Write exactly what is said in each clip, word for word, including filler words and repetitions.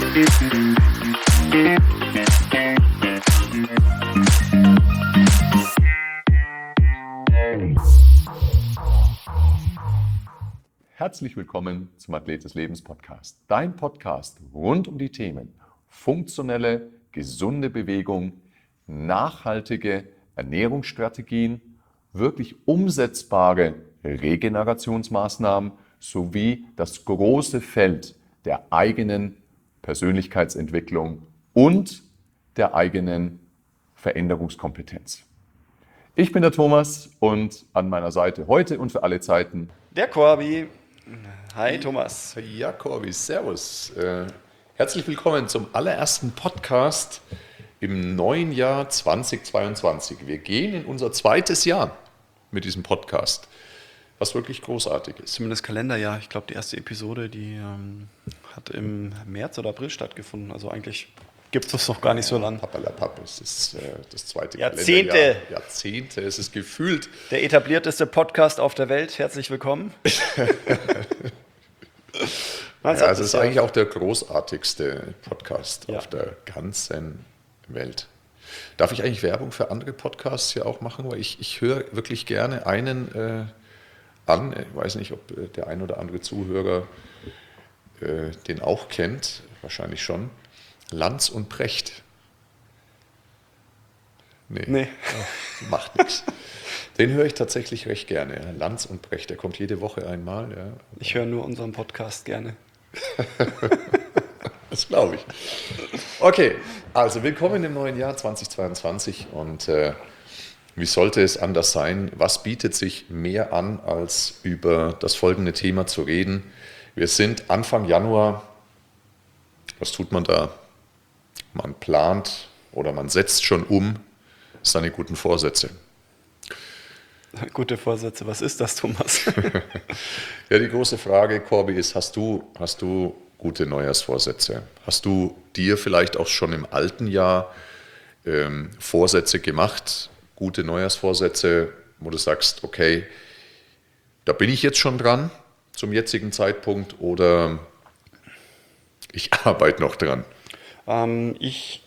Herzlich willkommen zum Athlet des Lebens Podcast. Dein Podcast rund um die Themen funktionelle, gesunde Bewegung, nachhaltige Ernährungsstrategien, wirklich umsetzbare Regenerationsmaßnahmen sowie das große Feld der eigenen Persönlichkeitsentwicklung und der eigenen Veränderungskompetenz. Ich bin der Thomas und an meiner Seite heute und für alle Zeiten der Corby. Hi Thomas. Ja, Corby, servus. Äh, herzlich willkommen zum allerersten Podcast im neuen Jahr zweitausendzweiundzwanzig. Wir gehen in unser zweites Jahr mit diesem Podcast, was wirklich großartig ist. Zumindest Kalenderjahr. Ich glaube, die erste Episode, die ähm, hat im März oder April stattgefunden. Also eigentlich gibt es das noch gar nicht so lange. Pappalapapp, es ist äh, das zweite Jahrzehnte. Kalenderjahr. Jahrzehnte, es ist gefühlt. Der etablierteste Podcast auf der Welt. Herzlich willkommen. Ja, also es ist eigentlich auch der großartigste Podcast ja. auf der ganzen Welt. Darf ich eigentlich Werbung für andere Podcasts hier auch machen? Weil ich, ich höre wirklich gerne einen äh, an. Ich weiß nicht, ob äh, der ein oder andere Zuhörer äh, den auch kennt. Wahrscheinlich schon. Lanz und Precht. Nee, nee. Ach, macht nichts. Den höre ich tatsächlich recht gerne. Lanz und Precht, der kommt jede Woche einmal. Ja. Ich höre nur unseren Podcast gerne. Das glaube ich. Okay, also willkommen im neuen Jahr zweitausendzweiundzwanzig und äh, wie sollte es anders sein? Was bietet sich mehr an, als über das folgende Thema zu reden? Wir sind Anfang Januar. Was tut man da? Man plant oder man setzt schon um seine guten Vorsätze. Gute Vorsätze, was ist das, Thomas? Ja, die große Frage, Corby, ist, hast du, hast du gute Neujahrsvorsätze? Hast du dir vielleicht auch schon im alten Jahr ähm, Vorsätze gemacht, gute Neujahrsvorsätze, wo du sagst, okay, da bin ich jetzt schon dran zum jetzigen Zeitpunkt oder ich arbeite noch dran? Ähm, ich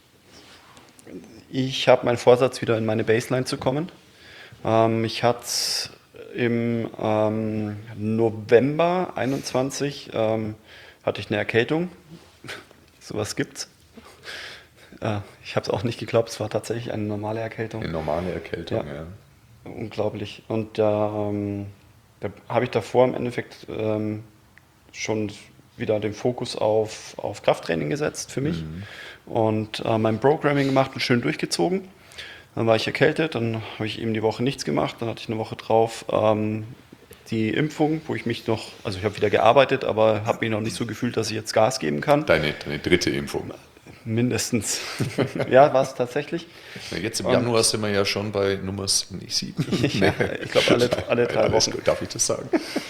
ich habe meinen Vorsatz, wieder in meine Baseline zu kommen. Ähm, ich hatte im ähm, November einundzwanzig ähm, hatte ich eine Erkältung. Sowas gibt's. Äh, ich habe es auch nicht geglaubt, es war tatsächlich eine normale Erkältung. Eine normale Erkältung, ja. ja. Unglaublich. Und da, ähm, da habe ich davor im Endeffekt ähm, schon wieder den Fokus auf, auf Krafttraining gesetzt für mich mhm. und äh, mein Programming gemacht und schön durchgezogen. Dann war ich erkältet, dann habe ich eben die Woche nichts gemacht, dann hatte ich eine Woche drauf ähm, die Impfung, wo ich mich noch, also ich habe wieder gearbeitet, aber habe mich noch nicht so gefühlt, dass ich jetzt Gas geben kann. Deine, deine dritte Impfung? Mindestens. Ja, war es tatsächlich. Ja, jetzt im und Januar sind wir ja schon bei Nummer sieben. Ja, ich glaube alle, alle drei Alles Wochen. Gut, darf ich das sagen?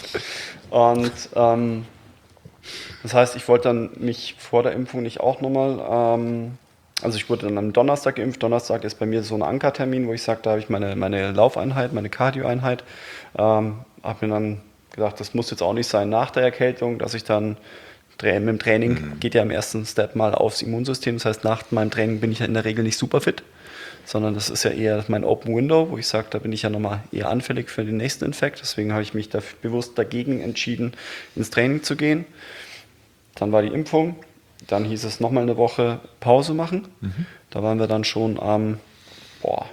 Und ähm, das heißt, ich wollte dann mich vor der Impfung nicht auch nochmal, ähm, also ich wurde dann am Donnerstag geimpft. Donnerstag ist bei mir so ein Ankertermin, wo ich sage, da habe ich meine, meine Laufeinheit, meine Cardio-Einheit. Ähm, habe mir dann gedacht, das muss jetzt auch nicht sein nach der Erkältung, dass ich dann mit dem Training, mhm. geht ja im ersten Step mal aufs Immunsystem. Das heißt, nach meinem Training bin ich ja in der Regel nicht super fit, sondern das ist ja eher mein Open Window, wo ich sage, da bin ich ja nochmal eher anfällig für den nächsten Infekt. Deswegen habe ich mich da bewusst dagegen entschieden, ins Training zu gehen. Dann war die Impfung, dann hieß es nochmal eine Woche Pause machen. Mhm. Da waren wir dann schon am boah,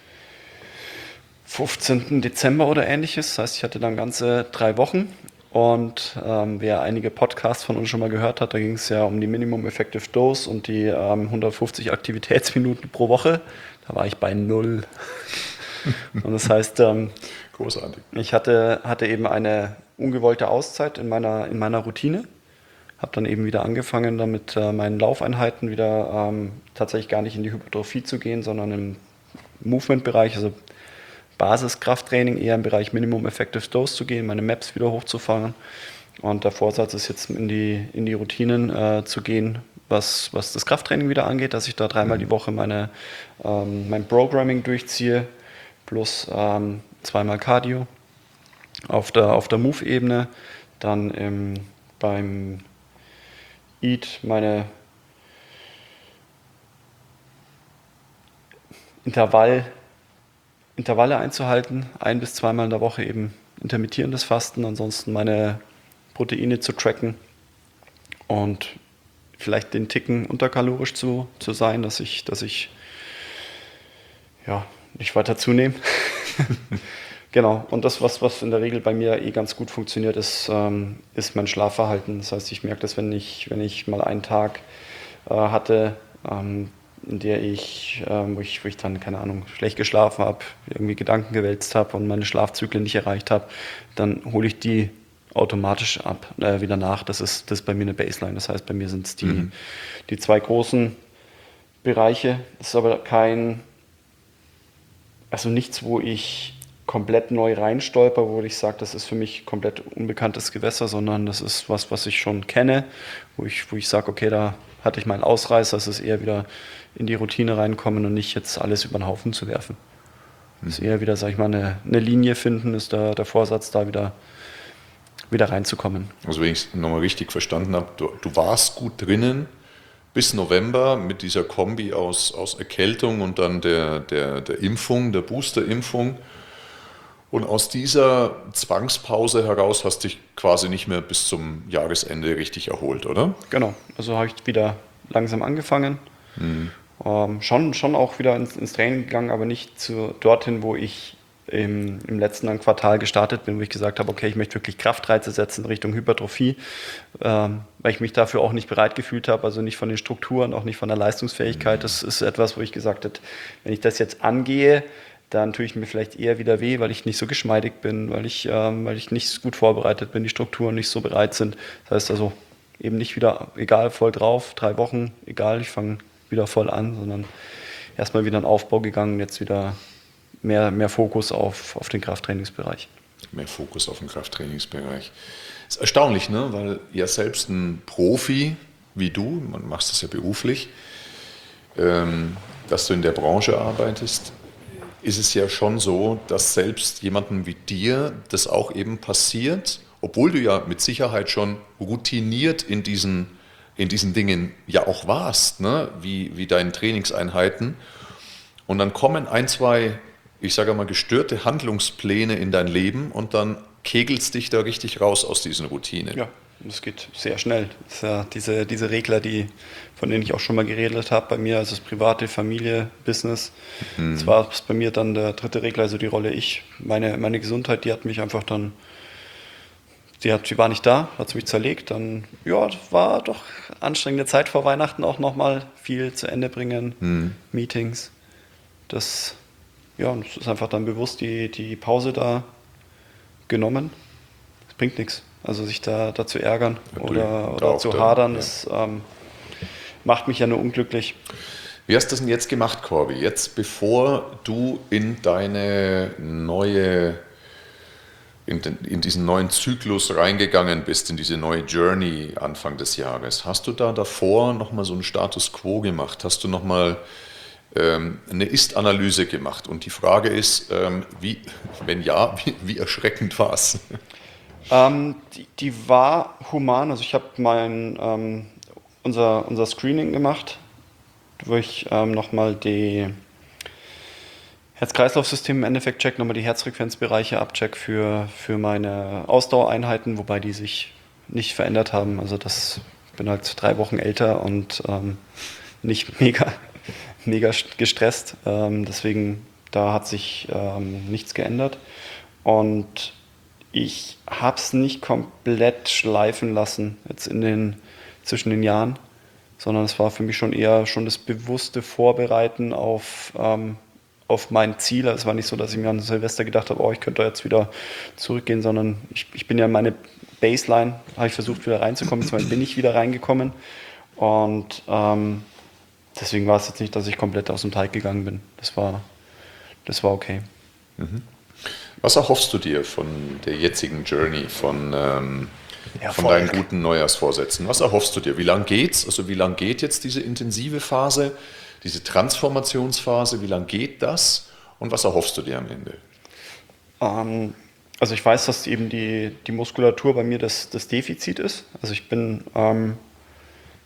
fünfzehnten Dezember oder ähnliches. Das heißt, ich hatte dann ganze drei Wochen. Und ähm, wer einige Podcasts von uns schon mal gehört hat, da ging es ja um die Minimum Effective Dose und die ähm, hundertfünfzig Aktivitätsminuten pro Woche. Da war ich bei null. Und das heißt, ähm, großartig. Ich hatte, hatte eben eine ungewollte Auszeit in meiner, in meiner Routine. Habe dann eben wieder angefangen, damit äh, meinen Laufeinheiten wieder ähm, tatsächlich gar nicht in die Hypertrophie zu gehen, sondern im Movement-Bereich, also Basiskrafttraining, eher im Bereich Minimum Effective Dose zu gehen, meine M A Ps wieder hochzufahren. Und der Vorsatz ist jetzt in die, in die Routinen äh, zu gehen, was, was das Krafttraining wieder angeht, dass ich da dreimal die Woche meine, ähm, mein Programming durchziehe, plus ähm, zweimal Cardio auf der, auf der Move-Ebene, dann im, beim Eat meine Intervall, Intervalle einzuhalten, ein- bis zweimal in der Woche eben intermittierendes Fasten, ansonsten meine Proteine zu tracken und vielleicht den Ticken unterkalorisch zu, zu sein, dass ich, dass ich ja, nicht weiter zunehme. Genau, und das, was, was in der Regel bei mir eh ganz gut funktioniert, ist, ähm, ist mein Schlafverhalten. Das heißt, ich merke das, wenn ich, wenn ich mal einen Tag äh, hatte, ähm, in der ich, ähm, wo ich, wo ich dann, keine Ahnung, schlecht geschlafen habe, irgendwie Gedanken gewälzt habe und meine Schlafzyklen nicht erreicht habe, dann hole ich die automatisch ab, äh, wieder nach. Das ist, das ist bei mir eine Baseline. Das heißt, bei mir sind es die, mhm. die zwei großen Bereiche. Das ist aber kein, also nichts, wo ich komplett neu reinstolper, wo ich sage, das ist für mich komplett unbekanntes Gewässer, sondern das ist was, was ich schon kenne, wo ich, wo ich sage, okay, da hatte ich meinen Ausreißer, es ist eher wieder in die Routine reinkommen und nicht jetzt alles über den Haufen zu werfen. Es ist eher wieder, sag ich mal, eine, eine Linie finden, ist da der Vorsatz, da wieder, wieder reinzukommen. Also wenn ich es nochmal richtig verstanden habe, du, du warst gut drinnen bis November mit dieser Kombi aus, aus Erkältung und dann der, der, der Impfung, der Booster-Impfung. Und aus dieser Zwangspause heraus hast du dich quasi nicht mehr bis zum Jahresende richtig erholt, oder? Genau, also habe ich wieder langsam angefangen. Mhm. Ähm, schon, schon auch wieder ins, ins Training gegangen, aber nicht zu, dorthin, wo ich im, im letzten Quartal gestartet bin, wo ich gesagt habe, okay, ich möchte wirklich Kraftreize setzen Richtung Hypertrophie, ähm, weil ich mich dafür auch nicht bereit gefühlt habe, also nicht von den Strukturen, auch nicht von der Leistungsfähigkeit. Mhm. Das ist etwas, wo ich gesagt habe, wenn ich das jetzt angehe, dann tue ich mir vielleicht eher wieder weh, weil ich nicht so geschmeidig bin, weil ich, ähm, weil ich nicht gut vorbereitet bin, die Strukturen nicht so bereit sind. Das heißt also eben nicht wieder, egal, voll drauf, drei Wochen, egal, ich fange wieder voll an, sondern erstmal wieder in Aufbau gegangen, jetzt wieder mehr, mehr Fokus auf, auf den Krafttrainingsbereich. Mehr Fokus auf den Krafttrainingsbereich. Das ist erstaunlich, ne? Weil ja selbst ein Profi wie du, man machst das ja beruflich, ähm, dass du in der Branche arbeitest, ist es ja schon so, dass selbst jemandem wie dir das auch eben passiert, obwohl du ja mit Sicherheit schon routiniert in diesen, in diesen Dingen ja auch warst, ne? wie, wie deinen Trainingseinheiten. Und dann kommen ein, zwei, ich sage mal, gestörte Handlungspläne in dein Leben und dann kegelst dich da richtig raus aus diesen Routinen. Ja, das geht sehr schnell. Das ist ja diese, diese Regler, die, von denen ich auch schon mal geredet habe, bei mir, also das private, Familie, Business. Mhm. Das war bei mir dann der dritte Regler, also die Rolle ich. Meine, meine Gesundheit, die hat mich einfach dann, die, hat, die war nicht da, hat mich zerlegt. Dann, ja, das war doch anstrengende Zeit vor Weihnachten auch nochmal, viel zu Ende bringen, mhm. Meetings. Das, ja, das ist einfach dann bewusst die, die Pause da genommen. Das bringt nichts. Also sich da, da zu ärgern oder, oder zu hadern, ja. Das ähm, macht mich ja nur unglücklich. Wie hast du das denn jetzt gemacht, Corby? Jetzt, bevor du in deine neue, in, den, in diesen neuen Zyklus reingegangen bist, in diese neue Journey Anfang des Jahres, hast du da davor nochmal so einen Status Quo gemacht? Hast du nochmal ähm, eine Ist-Analyse gemacht? Und die Frage ist, ähm, wie, wenn ja, wie, wie erschreckend war es? Ähm, die, die war human. Also ich habe mein ähm, unser, unser Screening gemacht, wo ich ähm, nochmal die Herz-Kreislauf-System im Endeffekt check, nochmal die Herzfrequenzbereiche abcheck für, für meine Ausdauereinheiten, wobei die sich nicht verändert haben. Also das, ich bin halt drei Wochen älter und ähm, nicht mega, mega gestresst. Ähm, deswegen, da hat sich ähm, nichts geändert. Und ich habe es nicht komplett schleifen lassen jetzt in den, zwischen den Jahren, sondern es war für mich schon eher schon das bewusste Vorbereiten auf, ähm, auf mein Ziel. Es war nicht so, dass ich mir an Silvester gedacht habe, oh, ich könnte da jetzt wieder zurückgehen, sondern ich, ich bin ja in meine Baseline, habe ich versucht wieder reinzukommen, jetzt bin ich wieder reingekommen und ähm, deswegen war es jetzt nicht, dass ich komplett aus dem Teig gegangen bin. Das war, das war okay. Mhm. Was erhoffst du dir von der jetzigen Journey, von, ähm, von deinen guten Neujahrsvorsätzen? Was erhoffst du dir? Wie lange geht's? Also wie lange geht jetzt diese intensive Phase, diese Transformationsphase? Wie lange geht das? Und was erhoffst du dir am Ende? Ähm, also ich weiß, dass eben die, die Muskulatur bei mir das, das Defizit ist. Also ich bin, ähm,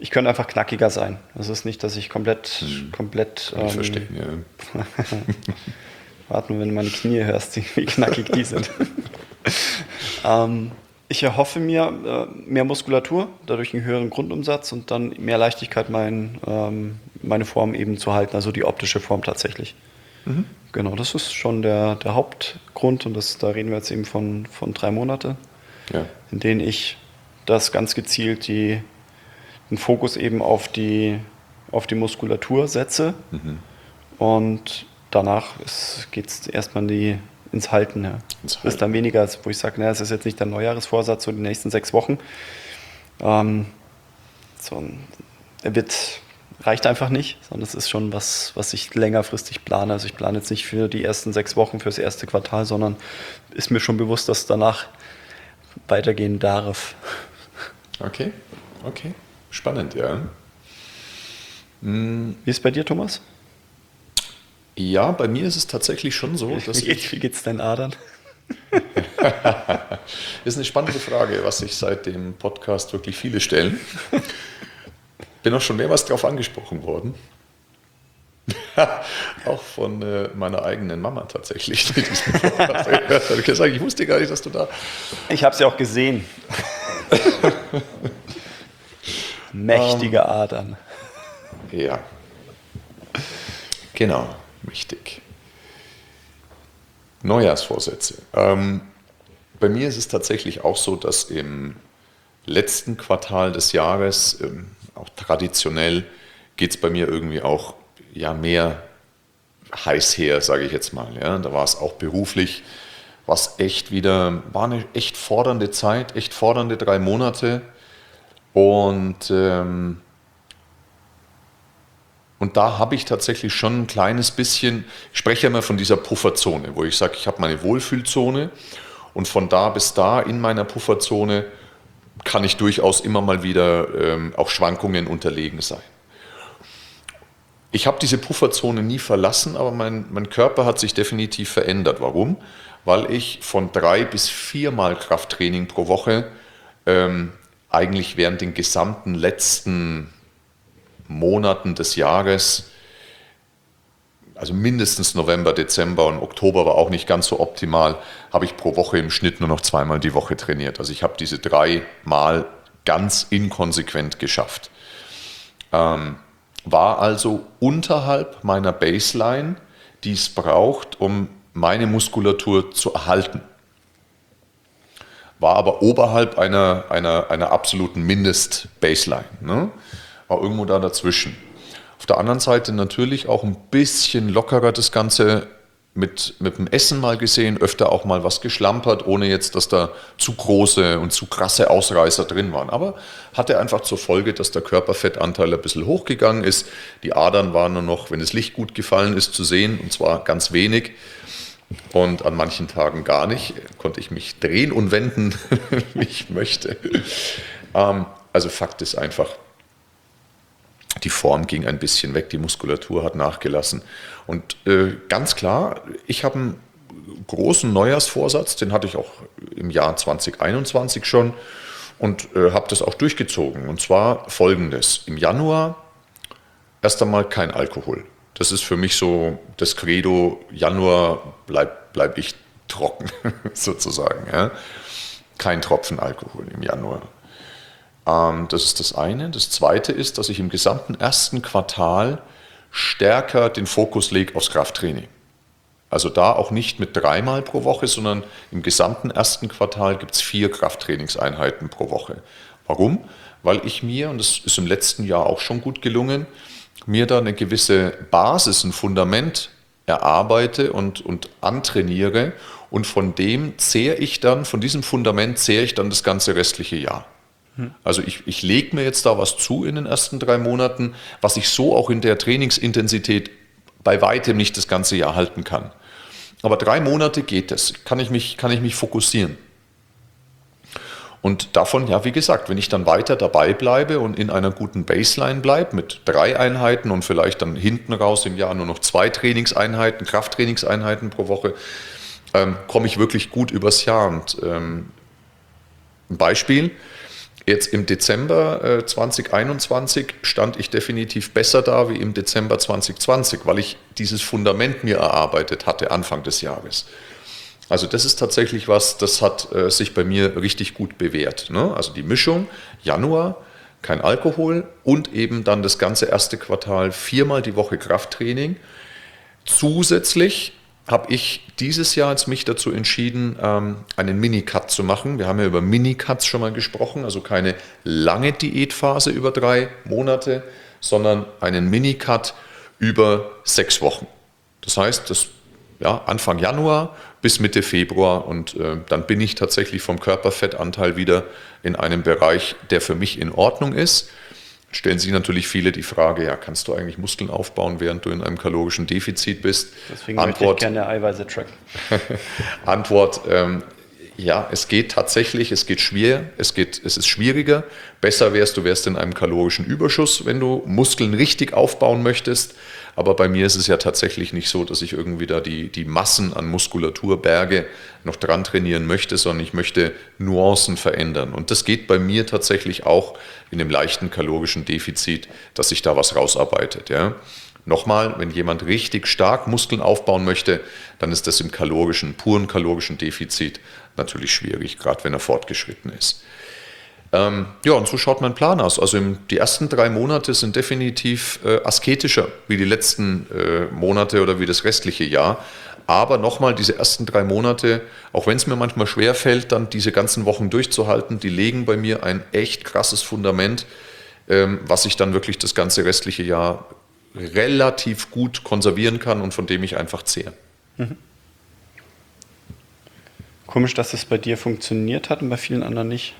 ich könnte einfach knackiger sein. Es ist nicht, dass ich komplett, hm. komplett ähm, verstecken, ja. Warte nur, wenn du meine Knie hörst, wie knackig die sind. ähm, ich erhoffe mir äh, mehr Muskulatur, dadurch einen höheren Grundumsatz und dann mehr Leichtigkeit, mein, ähm, meine Form eben zu halten, also die optische Form tatsächlich. Mhm. Genau, das ist schon der, der Hauptgrund und das, da reden wir jetzt eben von, von drei Monate, ja. in denen ich das ganz gezielt die, den Fokus eben auf die, auf die Muskulatur setze mhm. und danach geht es erstmal in die, ins Halten. Ja. Ins Halten. Das ist dann weniger, wo ich sage, es ist jetzt nicht der Neujahresvorsatz, so die nächsten sechs Wochen. Ähm, so, er wird, reicht einfach nicht, sondern es ist schon was, was ich längerfristig plane. Also ich plane jetzt nicht für die ersten sechs Wochen, für das erste Quartal, sondern ist mir schon bewusst, dass es danach weitergehen darf. Okay, okay. Spannend, ja. Hm. Wie ist es bei dir, Thomas? Ja, bei mir ist es tatsächlich schon so, dass wie, geht, wie geht's deinen Adern? Das ist eine spannende Frage, was sich seit dem Podcast wirklich viele stellen. Bin auch schon mehrmals darauf angesprochen worden. Auch von äh, meiner eigenen Mama tatsächlich. Die diesen Podcast gehört hat. Ich gesagt, ich wusste gar nicht, dass du da... Ich habe sie auch gesehen. Mächtige Adern. Ja, genau. Wichtig. Neujahrsvorsätze. Ähm, bei mir ist es tatsächlich auch so, dass im letzten Quartal des Jahres, ähm, auch traditionell, geht es bei mir irgendwie auch ja, mehr heiß her, sage ich jetzt mal. Ja. Da war es auch beruflich, was echt wieder, war eine echt fordernde Zeit, echt fordernde drei Monate. Und ähm, Und da habe ich tatsächlich schon ein kleines bisschen, ich spreche ja immer von dieser Pufferzone, wo ich sage, ich habe meine Wohlfühlzone und von da bis da in meiner Pufferzone kann ich durchaus immer mal wieder ähm, auch Schwankungen unterlegen sein. Ich habe diese Pufferzone nie verlassen, aber mein, mein Körper hat sich definitiv verändert. Warum? Weil ich von drei bis viermal Krafttraining pro Woche ähm, eigentlich während den gesamten letzten Monaten des Jahres, also mindestens November, Dezember und Oktober war auch nicht ganz so optimal, habe ich pro Woche im Schnitt nur noch zweimal die Woche trainiert. Also ich habe diese dreimal ganz inkonsequent geschafft. Ähm, war also unterhalb meiner Baseline, die es braucht, um meine Muskulatur zu erhalten. War aber oberhalb einer, einer, einer absoluten Mindest-Baseline, ne? War irgendwo da dazwischen. Auf der anderen Seite natürlich auch ein bisschen lockerer das Ganze mit, mit dem Essen mal gesehen, öfter auch mal was geschlampert, ohne jetzt, dass da zu große und zu krasse Ausreißer drin waren. Aber hatte einfach zur Folge, dass der Körperfettanteil ein bisschen hochgegangen ist. Die Adern waren nur noch, wenn das Licht gut gefallen ist, zu sehen, und zwar ganz wenig. Und an manchen Tagen gar nicht. Konnte ich mich drehen und wenden, wie ich möchte. Ähm, also Fakt ist einfach, die Form ging ein bisschen weg, die Muskulatur hat nachgelassen. Und äh, ganz klar, ich habe einen großen Neujahrsvorsatz, den hatte ich auch im Jahr zwanzig einundzwanzig schon und äh, habe das auch durchgezogen. Und zwar folgendes: Im Januar erst einmal kein Alkohol. Das ist für mich so das Credo, Januar bleib, bleib ich trocken, sozusagen. Ja. Kein Tropfen Alkohol im Januar. Das ist das eine. Das zweite ist, dass ich im gesamten ersten Quartal stärker den Fokus lege aufs Krafttraining. Also da auch nicht mit dreimal pro Woche, sondern im gesamten ersten Quartal gibt es vier Krafttrainingseinheiten pro Woche. Warum? Weil ich mir, und das ist im letzten Jahr auch schon gut gelungen, mir da eine gewisse Basis, ein Fundament erarbeite und, und antrainiere, und von dem zehre ich dann, von diesem Fundament zehre ich dann das ganze restliche Jahr. Also ich, ich lege mir jetzt da was zu in den ersten drei Monaten, was ich so auch in der Trainingsintensität bei weitem nicht das ganze Jahr halten kann. Aber drei Monate geht es, kann ich mich, kann ich mich fokussieren. Und davon, ja, wie gesagt, wenn ich dann weiter dabei bleibe und in einer guten Baseline bleibe mit drei Einheiten und vielleicht dann hinten raus im Jahr nur noch zwei Trainingseinheiten, Krafttrainingseinheiten pro Woche, ähm, komme ich wirklich gut übers Jahr. Und ähm, ein Beispiel: Jetzt im Dezember äh, zwanzig einundzwanzig stand ich definitiv besser da wie im Dezember zwanzig zwanzig, weil ich dieses Fundament mir erarbeitet hatte Anfang des Jahres. Also das ist tatsächlich was, das hat äh, sich bei mir richtig gut bewährt. Ne? Also die Mischung Januar, kein Alkohol und eben dann das ganze erste Quartal viermal die Woche Krafttraining. Zusätzlich habe ich dieses Jahr jetzt mich dazu entschieden, ähm, einen Minicut zu machen. Wir haben ja über Minicuts schon mal gesprochen, also keine lange Diätphase über drei Monate, sondern einen Minicut über sechs Wochen. Das heißt, das, ja, Anfang Januar bis Mitte Februar und äh, dann bin ich tatsächlich vom Körperfettanteil wieder in einem Bereich, der für mich in Ordnung ist. Stellen sich natürlich viele die Frage, ja, kannst du eigentlich Muskeln aufbauen, während du in einem kalorischen Defizit bist? Deswegen möchte ich gerne Eiweiße tracken. Antwort, ähm, ja, es geht tatsächlich, es geht schwer, es geht, es ist schwieriger. Besser wärst du wärst in einem kalorischen Überschuss, wenn du Muskeln richtig aufbauen möchtest. Aber bei mir ist es ja tatsächlich nicht so, dass ich irgendwie da die, die Massen an Muskulaturberge noch dran trainieren möchte, sondern ich möchte Nuancen verändern. Und das geht bei mir tatsächlich auch in dem leichten kalorischen Defizit, dass sich da was rausarbeitet. Ja. Nochmal, wenn jemand richtig stark Muskeln aufbauen möchte, dann ist das im kalorischen, puren kalorischen Defizit natürlich schwierig, gerade wenn er fortgeschritten ist. Ähm, ja, und so schaut mein Plan aus. Also im, die ersten drei Monate sind definitiv äh, asketischer wie die letzten äh, Monate oder wie das restliche Jahr. Aber nochmal, diese ersten drei Monate, auch wenn es mir manchmal schwer fällt, dann diese ganzen Wochen durchzuhalten, die legen bei mir ein echt krasses Fundament, ähm, was ich dann wirklich das ganze restliche Jahr relativ gut konservieren kann und von dem ich einfach zehre. Mhm. Komisch, dass es bei dir funktioniert hat und bei vielen anderen nicht.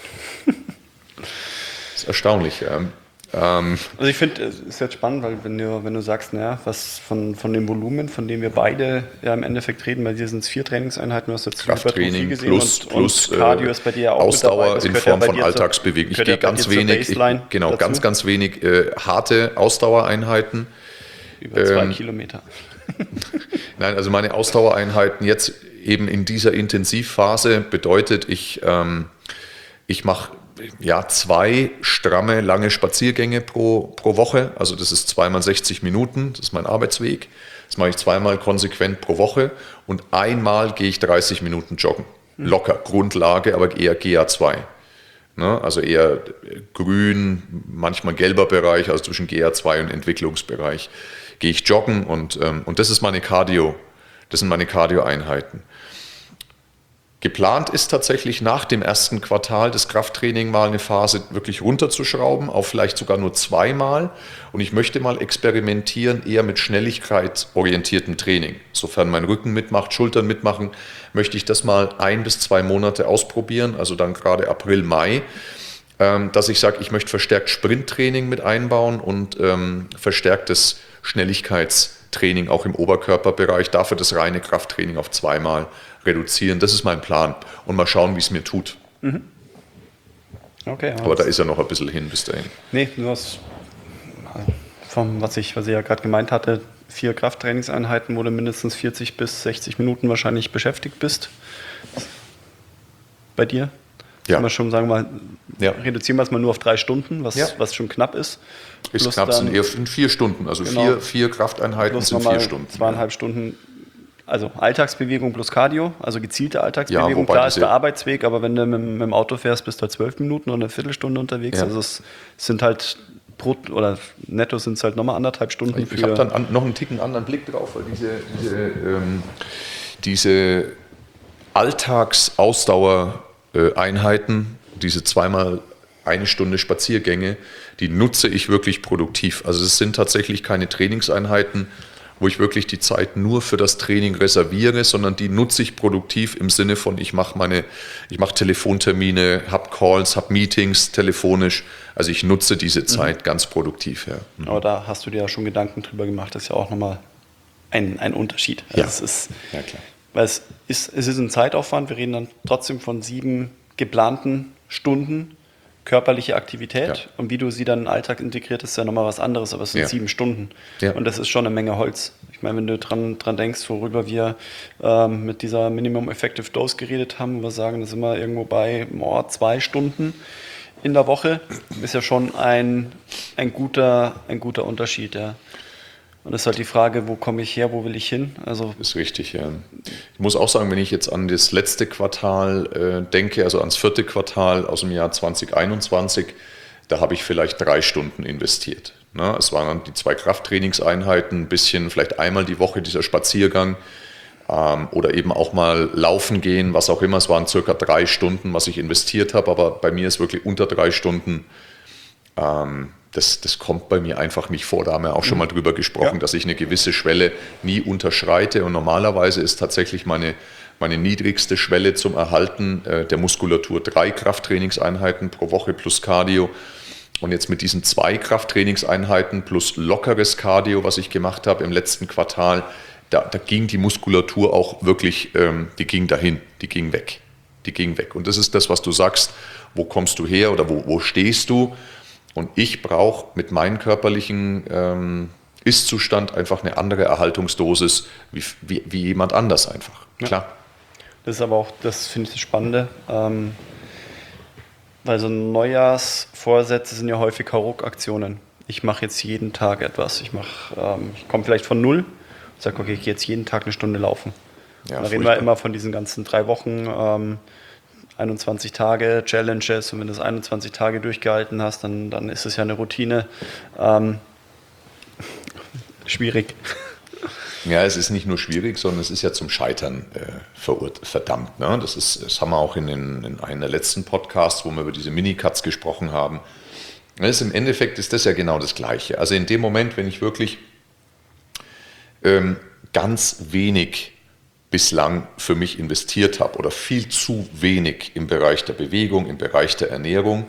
Das ist erstaunlich. Ähm, ähm, also ich finde, es ist jetzt spannend, weil wenn du, wenn du sagst, naja, was von, von dem Volumen, von dem wir beide ja im Endeffekt reden, bei dir sind es vier Trainingseinheiten, du hast jetzt Krafttraining gesehen plus, und, plus und Cardio ist bei dir ja auch Ausdauer mit dabei. in Form ja von Alltagsbewegung. Ich gehe ganz wenig, ich, genau, dazu. ganz, ganz wenig äh, harte Ausdauereinheiten. Über zwei ähm, Kilometer. Nein, also meine Ausdauereinheiten jetzt eben in dieser Intensivphase bedeutet, ich, ähm, ich mache ja, zwei stramme, lange Spaziergänge pro, pro Woche. Also das ist zweimal sechzig Minuten, das ist mein Arbeitsweg. Das mache ich zweimal konsequent pro Woche und einmal gehe ich dreißig Minuten joggen. Locker, Grundlage, aber eher G A zwei. Ne? Also eher grün, manchmal gelber Bereich, also zwischen G A zwei und Entwicklungsbereich. Gehe ich joggen und, ähm, und das ist meine Cardio, das sind meine Cardio-Einheiten. Geplant ist tatsächlich nach dem ersten Quartal das Krafttraining mal eine Phase wirklich runterzuschrauben, auf vielleicht sogar nur zweimal. Und ich möchte mal experimentieren, eher mit schnelligkeitsorientiertem Training. Sofern mein Rücken mitmacht, Schultern mitmachen, möchte ich das mal ein bis zwei Monate ausprobieren, also dann gerade April, Mai, ähm, dass ich sage, ich möchte verstärkt Sprinttraining mit einbauen und ähm, verstärktes Schnelligkeitstraining auch im Oberkörperbereich, dafür das reine Krafttraining auf zweimal reduzieren. Das ist mein Plan. Und mal schauen, wie es mir tut. Mhm. Okay, aber, aber da ist ja noch ein bisschen hin bis dahin. Nee, nur was, vom, was, ich, was ich ja gerade gemeint hatte, vier Krafttrainingseinheiten, wo du mindestens vierzig bis sechzig Minuten wahrscheinlich beschäftigt bist. Bei dir? Ja. Kann man schon sagen, mal, ja. reduzieren wir es mal nur auf drei Stunden, was, ja. was schon knapp ist. Ist knapp, sind eher vier Stunden. Also genau. vier, vier Krafteinheiten sind vier Stunden. Zweieinhalb ja. Stunden. Also Alltagsbewegung plus Cardio, also gezielte Alltagsbewegung. Ja, klar ist der Arbeitsweg, aber wenn du mit, mit dem Auto fährst, bist du halt zwölf Minuten oder eine Viertelstunde unterwegs. Ja. Also es sind halt pro, oder netto sind es halt nochmal anderthalb Stunden. Ich, ich habe dann an, noch einen Ticken anderen Blick drauf, weil diese, diese, ähm, diese Alltagsausdauereinheiten, diese zweimal eine Stunde Spaziergänge, die nutze ich wirklich produktiv. Also es sind tatsächlich keine Trainingseinheiten, wo ich wirklich die Zeit nur für das Training reserviere, sondern die nutze ich produktiv im Sinne von, ich mache meine, ich mache Telefontermine, habe Calls, habe Meetings telefonisch. Also ich nutze diese Zeit mhm. ganz produktiv. Ja. Mhm. Aber da hast du dir ja schon Gedanken drüber gemacht, das ist ja auch nochmal ein, ein Unterschied. Also ja. Es ist, ja, klar. Weil es ist, es ist ein Zeitaufwand, wir reden dann trotzdem von sieben geplanten Stunden körperliche Aktivität ja. und wie du sie dann in den Alltag integrierst, ist ja nochmal was anderes, aber es sind ja. sieben Stunden ja. und das ist schon eine Menge Holz. Ich meine, wenn du dran, dran denkst, worüber wir ähm, mit dieser Minimum Effective Dose geredet haben, wir sagen, das sind wir irgendwo bei oh, zwei Stunden, in der Woche ist ja schon ein, ein, guter, ein guter Unterschied. Ja. Und es ist halt die Frage, wo komme ich her, wo will ich hin? Also ist richtig, ja. Ich muss auch sagen, wenn ich jetzt an das letzte Quartal äh, denke, also ans vierte Quartal aus dem Jahr zwanzig einundzwanzig, da habe ich vielleicht drei Stunden investiert. Ne? Es waren dann die zwei Krafttrainingseinheiten, ein bisschen, vielleicht einmal die Woche dieser Spaziergang ähm, oder eben auch mal laufen gehen, was auch immer. Es waren circa drei Stunden, was ich investiert habe, aber bei mir ist wirklich unter drei Stunden ähm, Das, das kommt bei mir einfach nicht vor. Da haben wir auch schon mal drüber gesprochen, ja. dass ich eine gewisse Schwelle nie unterschreite. Und normalerweise ist tatsächlich meine, meine niedrigste Schwelle zum Erhalten äh, der Muskulatur drei Krafttrainingseinheiten pro Woche plus Cardio. Und jetzt mit diesen zwei Krafttrainingseinheiten plus lockeres Cardio, was ich gemacht habe im letzten Quartal, da, da ging die Muskulatur auch wirklich, ähm, die ging dahin, die ging weg. Die ging weg. Und das ist das, was du sagst, wo kommst du her oder wo, wo stehst du? Und ich brauche mit meinem körperlichen ähm, Ist-Zustand einfach eine andere Erhaltungsdosis wie, wie, wie jemand anders einfach. Ja. Klar. Das ist aber auch, das finde ich das Spannende, ähm, weil so Neujahrsvorsätze sind ja häufig Hauruck-Aktionen. Ich mache jetzt jeden Tag etwas. Ich, ähm, ich komme vielleicht von null und sage, okay, ich gehe jetzt jeden Tag eine Stunde laufen. Ja, da reden wir immer von diesen ganzen drei Wochen, ähm, einundzwanzig Tage Challenges, und wenn du das einundzwanzig Tage durchgehalten hast, dann, dann ist es ja eine Routine. Ähm, schwierig. Ja, es ist nicht nur schwierig, sondern es ist ja zum Scheitern äh, verurt- verdammt. Ne? Das, ist, das haben wir auch in, den, in einem der letzten Podcasts, wo wir über diese Minicuts gesprochen haben. Das ist, im Endeffekt ist das ja genau das Gleiche. Also in dem Moment, wenn ich wirklich ähm, ganz wenig bislang für mich investiert habe oder viel zu wenig im Bereich der Bewegung, im Bereich der Ernährung.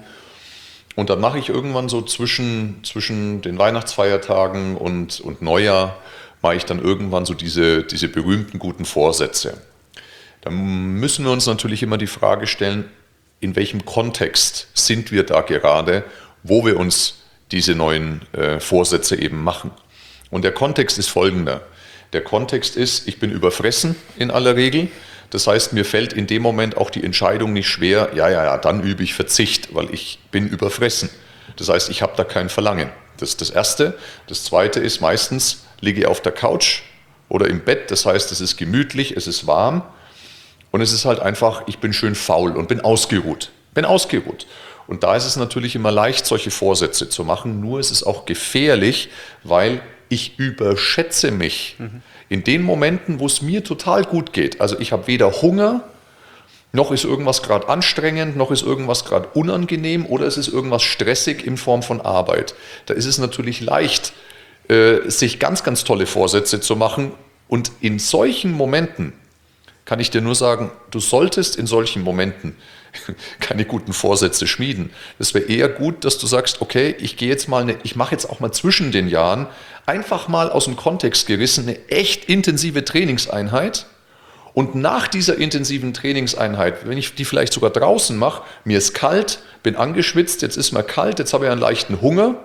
Und dann mache ich irgendwann so zwischen, zwischen den Weihnachtsfeiertagen und, und Neujahr, mache ich dann irgendwann so diese, diese berühmten guten Vorsätze. Dann müssen wir uns natürlich immer die Frage stellen, in welchem Kontext sind wir da gerade, wo wir uns diese neuen äh, Vorsätze eben machen. Und der Kontext ist folgender. Der Kontext ist, ich bin überfressen in aller Regel. Das heißt, mir fällt in dem Moment auch die Entscheidung nicht schwer, ja, ja, ja, dann übe ich Verzicht, weil ich bin überfressen. Das heißt, ich habe da kein Verlangen. Das ist das Erste. Das Zweite ist, meistens liege ich auf der Couch oder im Bett. Das heißt, es ist gemütlich, es ist warm und es ist halt einfach, ich bin schön faul und bin ausgeruht. Bin ausgeruht. Und da ist es natürlich immer leicht, solche Vorsätze zu machen. Nur ist es auch gefährlich, weil ich überschätze mich mhm. in den Momenten, wo es mir total gut geht. Also ich habe weder Hunger, noch ist irgendwas gerade anstrengend, noch ist irgendwas gerade unangenehm oder es ist irgendwas stressig in Form von Arbeit. Da ist es natürlich leicht, äh, sich ganz, ganz tolle Vorsätze zu machen. Und in solchen Momenten kann ich dir nur sagen, du solltest in solchen Momenten keine guten Vorsätze schmieden. Es wäre eher gut, dass du sagst, okay, ich gehe jetzt mal eine, ich mache jetzt auch mal zwischen den Jahren einfach mal aus dem Kontext gerissen eine echt intensive Trainingseinheit und nach dieser intensiven Trainingseinheit, wenn ich die vielleicht sogar draußen mache, mir ist kalt, bin angeschwitzt, jetzt ist mir kalt, jetzt habe ich einen leichten Hunger,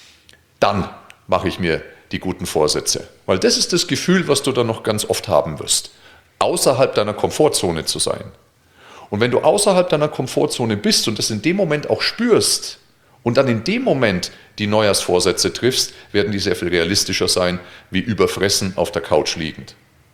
dann mache ich mir die guten Vorsätze. Weil das ist das Gefühl, was du dann noch ganz oft haben wirst, außerhalb deiner Komfortzone zu sein. Und wenn du außerhalb deiner Komfortzone bist und das in dem Moment auch spürst und dann in dem Moment die Neujahrsvorsätze triffst, werden die sehr viel realistischer sein, wie überfressen auf der Couch liegend.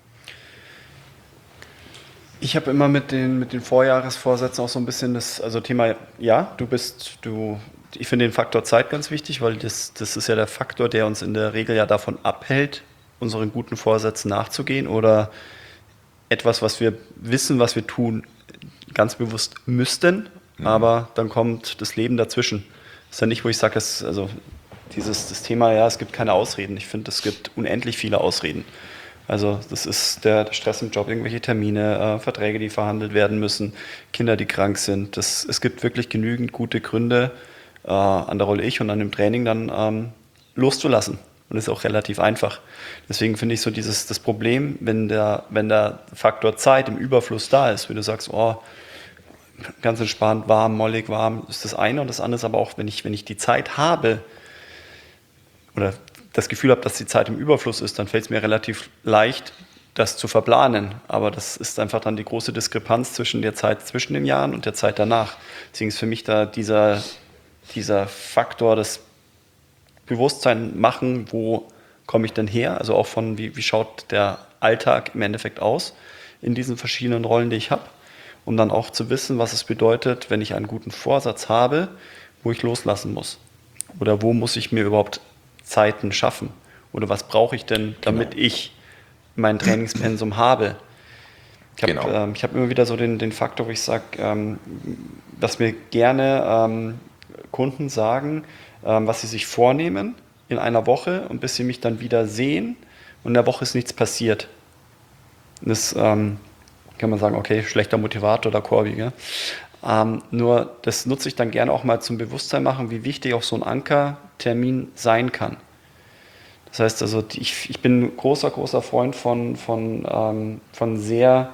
Ich habe immer mit den, mit den Vorjahresvorsätzen auch so ein bisschen das also Thema, ja, du bist, du, ich finde den Faktor Zeit ganz wichtig, weil das, das ist ja der Faktor, der uns in der Regel ja davon abhält, unseren guten Vorsätzen nachzugehen oder etwas, was wir wissen, was wir tun, ganz bewusst müssten, mhm. aber dann kommt das Leben dazwischen. Das ist ja nicht, wo ich sage, dass, also dieses das Thema, ja, es gibt keine Ausreden. Ich finde, es gibt unendlich viele Ausreden. Also das ist der, der Stress im Job, irgendwelche Termine, äh, Verträge, die verhandelt werden müssen, Kinder, die krank sind. Das, es gibt wirklich genügend gute Gründe, äh, an der Rolle ich und an dem Training dann ähm, loszulassen. Und das ist auch relativ einfach. Deswegen finde ich so dieses das Problem, wenn der, wenn der Faktor Zeit im Überfluss da ist, wenn du sagst, oh, ganz entspannt, warm, mollig, warm, ist das eine. Und das andere ist aber auch, wenn ich, wenn ich die Zeit habe oder das Gefühl habe, dass die Zeit im Überfluss ist, dann fällt es mir relativ leicht, das zu verplanen. Aber das ist einfach dann die große Diskrepanz zwischen der Zeit zwischen den Jahren und der Zeit danach. Deswegen ist für mich da dieser dieser Faktor des Bewusstsein machen, wo komme ich denn her? Also auch von, wie, wie schaut der Alltag im Endeffekt aus in diesen verschiedenen Rollen, die ich habe, um dann auch zu wissen, was es bedeutet, wenn ich einen guten Vorsatz habe, wo ich loslassen muss. Oder wo muss ich mir überhaupt Zeiten schaffen? Oder was brauche ich denn, damit genau. ich mein Trainingspensum habe? Ich habe genau. ähm, ich hab immer wieder so den, den Faktor, wo ich sage, ähm, dass mir gerne ähm, Kunden sagen, ähm, was sie sich vornehmen in einer Woche und bis sie mich dann wieder sehen und in der Woche ist nichts passiert. Das ähm, kann man sagen, okay, schlechter Motivator oder Corby, gell? Ähm, nur das nutze ich dann gerne auch mal zum Bewusstsein machen, wie wichtig auch so ein Ankertermin sein kann. Das heißt also, ich, ich bin ein großer, großer Freund von, von, ähm, von sehr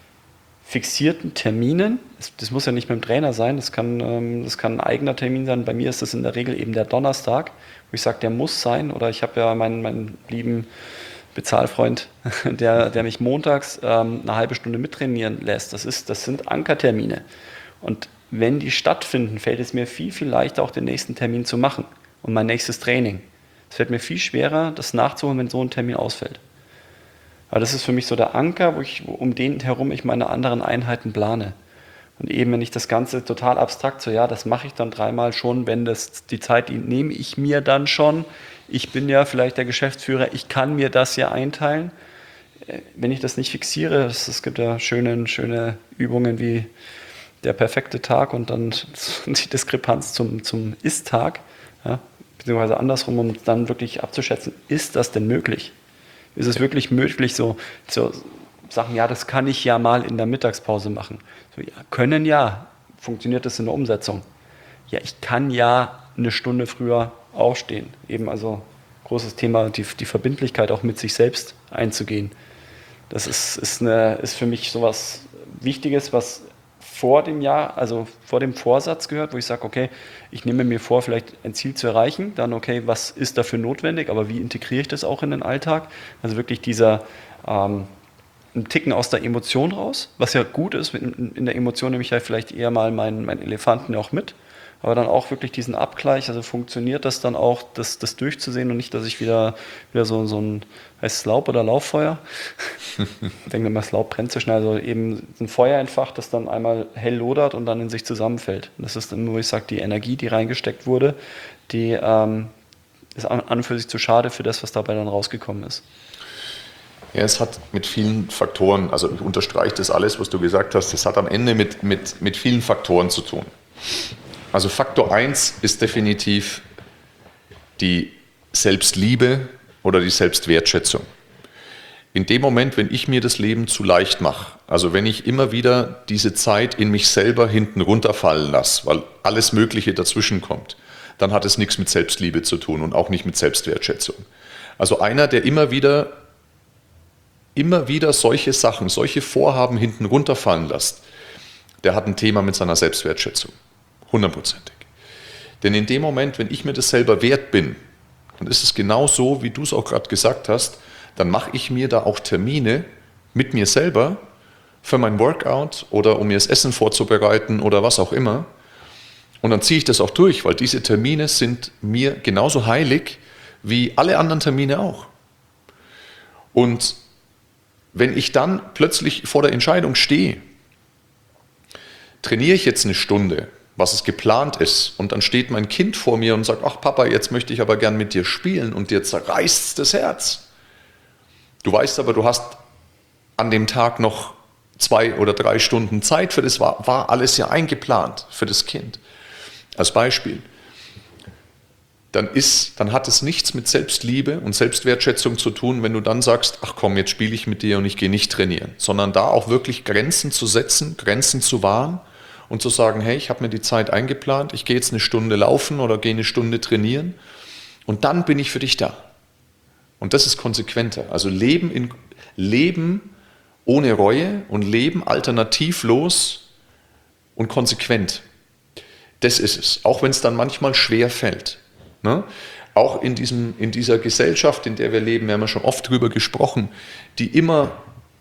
fixierten Terminen. Das, das muss ja nicht mit dem Trainer sein, das kann, ähm, das kann ein eigener Termin sein. Bei mir ist das in der Regel eben der Donnerstag, wo ich sage, der muss sein. Oder ich habe ja meinen, meinen lieben Bezahlfreund, der, der mich montags ähm, eine halbe Stunde mittrainieren lässt. Das, ist, das sind Ankertermine. Und wenn die stattfinden, fällt es mir viel, viel leichter, auch den nächsten Termin zu machen und mein nächstes Training. Es fällt mir viel schwerer, das nachzuholen, wenn so ein Termin ausfällt. Aber das ist für mich so der Anker, wo ich, um den herum ich meine anderen Einheiten plane. Und eben, wenn ich das Ganze total abstrakt, so ja, das mache ich dann dreimal schon, wenn das die Zeit, die nehme ich mir dann schon. Ich bin ja vielleicht der Geschäftsführer, ich kann mir das ja einteilen. Wenn ich das nicht fixiere, es, es gibt ja schöne, schöne Übungen wie der perfekte Tag und dann die Diskrepanz zum, zum Ist-Tag, ja, beziehungsweise andersrum, um dann wirklich abzuschätzen, ist das denn möglich? Ist es wirklich möglich, so, so Sachen, ja, das kann ich ja mal in der Mittagspause machen. So, ja, können ja, funktioniert das in der Umsetzung? Ja, ich kann ja eine Stunde früher aufstehen. Eben also großes Thema, die, die Verbindlichkeit auch mit sich selbst einzugehen. Das ist, ist, eine, ist für mich sowas Wichtiges, was vor dem Jahr, also vor dem Vorsatz gehört, wo ich sage, okay, ich nehme mir vor, vielleicht ein Ziel zu erreichen, dann okay, was ist dafür notwendig, aber wie integriere ich das auch in den Alltag? Also wirklich dieser ähm, ein Ticken aus der Emotion raus, was ja gut ist, in, in der Emotion nehme ich ja vielleicht eher mal meinen, meinen Elefanten auch mit, aber dann auch wirklich diesen Abgleich, also funktioniert das dann auch, das, das durchzusehen und nicht, dass ich wieder, wieder so, so ein, heißt es Laub oder Lauffeuer? Ich denke immer, das Laub brennt so schnell, also eben ein Feuer entfacht, das dann einmal hell lodert und dann in sich zusammenfällt. Und das ist dann, wo ich sage, die Energie, die reingesteckt wurde, die ähm, ist an, an und für sich zu schade für das, was dabei dann rausgekommen ist. Ja, es hat mit vielen Faktoren, also ich unterstreiche das alles, was du gesagt hast, es hat am Ende mit, mit, mit vielen Faktoren zu tun. Also Faktor eins ist definitiv die Selbstliebe oder die Selbstwertschätzung. In dem Moment, wenn ich mir das Leben zu leicht mache, also wenn ich immer wieder diese Zeit in mich selber hinten runterfallen lasse, weil alles Mögliche dazwischen kommt, dann hat es nichts mit Selbstliebe zu tun und auch nicht mit Selbstwertschätzung. Also einer, der immer wieder, immer wieder solche Sachen, solche Vorhaben hinten runterfallen lässt, der hat ein Thema mit seiner Selbstwertschätzung. Hundertprozentig. Denn in dem Moment, wenn ich mir das selber wert bin, dann ist es genau so, wie du es auch gerade gesagt hast, dann mache ich mir da auch Termine mit mir selber für mein Workout oder um mir das Essen vorzubereiten oder was auch immer. Und dann ziehe ich das auch durch, weil diese Termine sind mir genauso heilig wie alle anderen Termine auch. Und wenn ich dann plötzlich vor der Entscheidung stehe, trainiere ich jetzt eine Stunde, was es geplant ist, und dann steht mein Kind vor mir und sagt, ach Papa, jetzt möchte ich aber gern mit dir spielen, und dir zerreißt das Herz. Du weißt aber, du hast an dem Tag noch zwei oder drei Stunden Zeit für das, war, war alles ja eingeplant für das Kind. Als Beispiel. Dann, ist, dann hat es nichts mit Selbstliebe und Selbstwertschätzung zu tun, wenn du dann sagst, ach komm, jetzt spiele ich mit dir und ich gehe nicht trainieren, sondern da auch wirklich Grenzen zu setzen, Grenzen zu wahren und zu sagen, hey, ich habe mir die Zeit eingeplant, ich gehe jetzt eine Stunde laufen oder gehe eine Stunde trainieren und dann bin ich für dich da. Und das ist konsequenter. Also Leben, in, Leben ohne Reue und Leben alternativlos und konsequent. Das ist es, auch wenn es dann manchmal schwer fällt. Ne? Auch in, diesem, in dieser Gesellschaft, in der wir leben, wir haben ja schon oft drüber gesprochen, die immer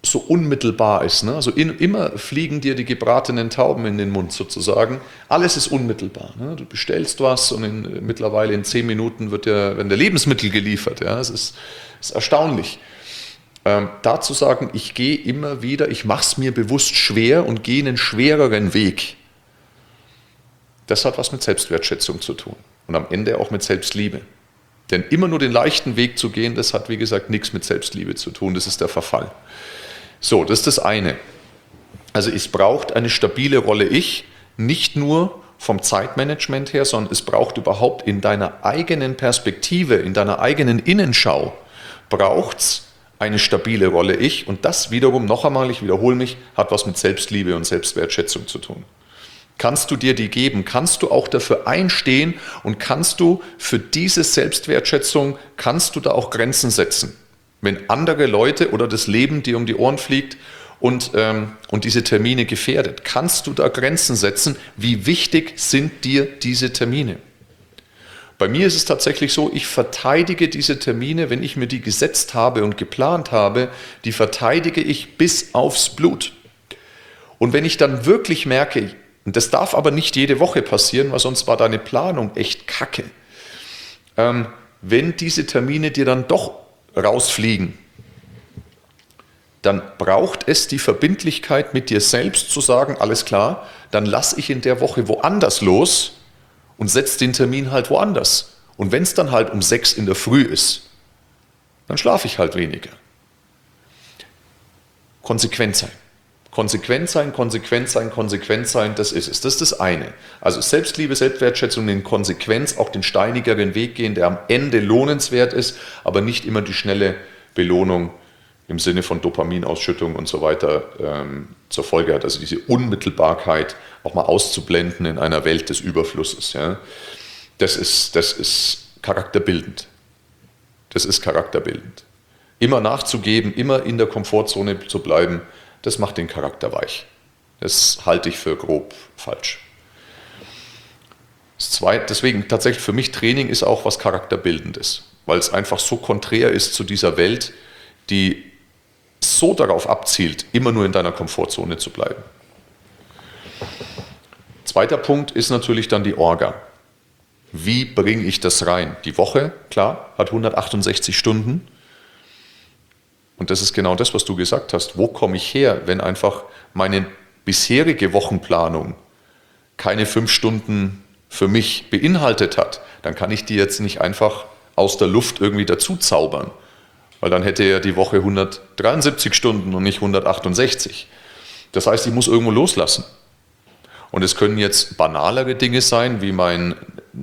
so unmittelbar ist. Ne? Also in, immer fliegen dir die gebratenen Tauben in den Mund sozusagen. Alles ist unmittelbar. Ne? Du bestellst was und in, mittlerweile in zehn Minuten wird dir, werden dir Lebensmittel geliefert. Ja? Das ist, ist erstaunlich. Ähm, da zu sagen, ich gehe immer wieder, ich mache es mir bewusst schwer und gehe einen schwereren Weg. Das hat was mit Selbstwertschätzung zu tun und am Ende auch mit Selbstliebe. Denn immer nur den leichten Weg zu gehen, das hat, wie gesagt, nichts mit Selbstliebe zu tun, das ist der Verfall. So, das ist das eine. Also es braucht eine stabile Rolle Ich, nicht nur vom Zeitmanagement her, sondern es braucht überhaupt in deiner eigenen Perspektive, in deiner eigenen Innenschau, braucht es eine stabile Rolle Ich und das wiederum, noch einmal, ich wiederhole mich, hat was mit Selbstliebe und Selbstwertschätzung zu tun. Kannst du dir die geben? Kannst du auch dafür einstehen und kannst du für diese Selbstwertschätzung, kannst du da auch Grenzen setzen? Wenn andere Leute oder das Leben dir um die Ohren fliegt und, ähm, und diese Termine gefährdet, kannst du da Grenzen setzen? Wie wichtig sind dir diese Termine? Bei mir ist es tatsächlich so, ich verteidige diese Termine, wenn ich mir die gesetzt habe und geplant habe, die verteidige ich bis aufs Blut. Und wenn ich dann wirklich merke, und das darf aber nicht jede Woche passieren, weil sonst war deine Planung echt kacke. Ähm, wenn diese Termine dir dann doch rausfliegen, dann braucht es die Verbindlichkeit mit dir selbst zu sagen, alles klar, dann lasse ich in der Woche woanders los und setze den Termin halt woanders. Und wenn es dann halt um sechs in der Früh ist, dann schlafe ich halt weniger. Konsequent sein. Konsequent sein, konsequent sein, konsequent sein, das ist es. Das ist das eine. Also Selbstliebe, Selbstwertschätzung, in Konsequenz auch den steinigeren Weg gehen, der am Ende lohnenswert ist, aber nicht immer die schnelle Belohnung im Sinne von Dopaminausschüttung und so weiter ähm, zur Folge hat. Also diese Unmittelbarkeit auch mal auszublenden in einer Welt des Überflusses. Ja. Das ist, das ist charakterbildend. Das ist charakterbildend. Immer nachzugeben, immer in der Komfortzone zu bleiben, das macht den Charakter weich. Das halte ich für grob falsch. Das Zweite, deswegen tatsächlich für mich Training ist auch was Charakterbildendes, weil es einfach so konträr ist zu dieser Welt, die so darauf abzielt, immer nur in deiner Komfortzone zu bleiben. Zweiter Punkt ist natürlich dann die Orga. Wie bringe ich das rein? Die Woche, klar, hat hundertachtundsechzig Stunden. Und das ist genau das, was du gesagt hast. Wo komme ich her, wenn einfach meine bisherige Wochenplanung keine fünf Stunden für mich beinhaltet hat? Dann kann ich die jetzt nicht einfach aus der Luft irgendwie dazu zaubern. Weil dann hätte ja die Woche hundertdreiundsiebzig Stunden und nicht hundertachtundsechzig. Das heißt, ich muss irgendwo loslassen. Und es können jetzt banalere Dinge sein, wie mein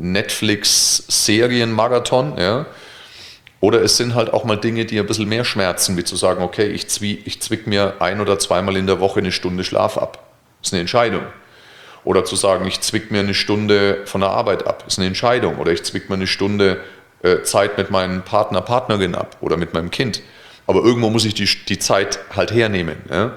Netflix-Serienmarathon, ja. Oder es sind halt auch mal Dinge, die ein bisschen mehr schmerzen, wie zu sagen, okay, ich, zwie, ich zwick mir ein- oder zweimal in der Woche eine Stunde Schlaf ab. Das ist eine Entscheidung. Oder zu sagen, ich zwick mir eine Stunde von der Arbeit ab. Das ist eine Entscheidung. Oder ich zwick mir eine Stunde äh, Zeit mit meinem Partner, Partnerin ab oder mit meinem Kind. Aber irgendwo muss ich die, die Zeit halt hernehmen. Ja?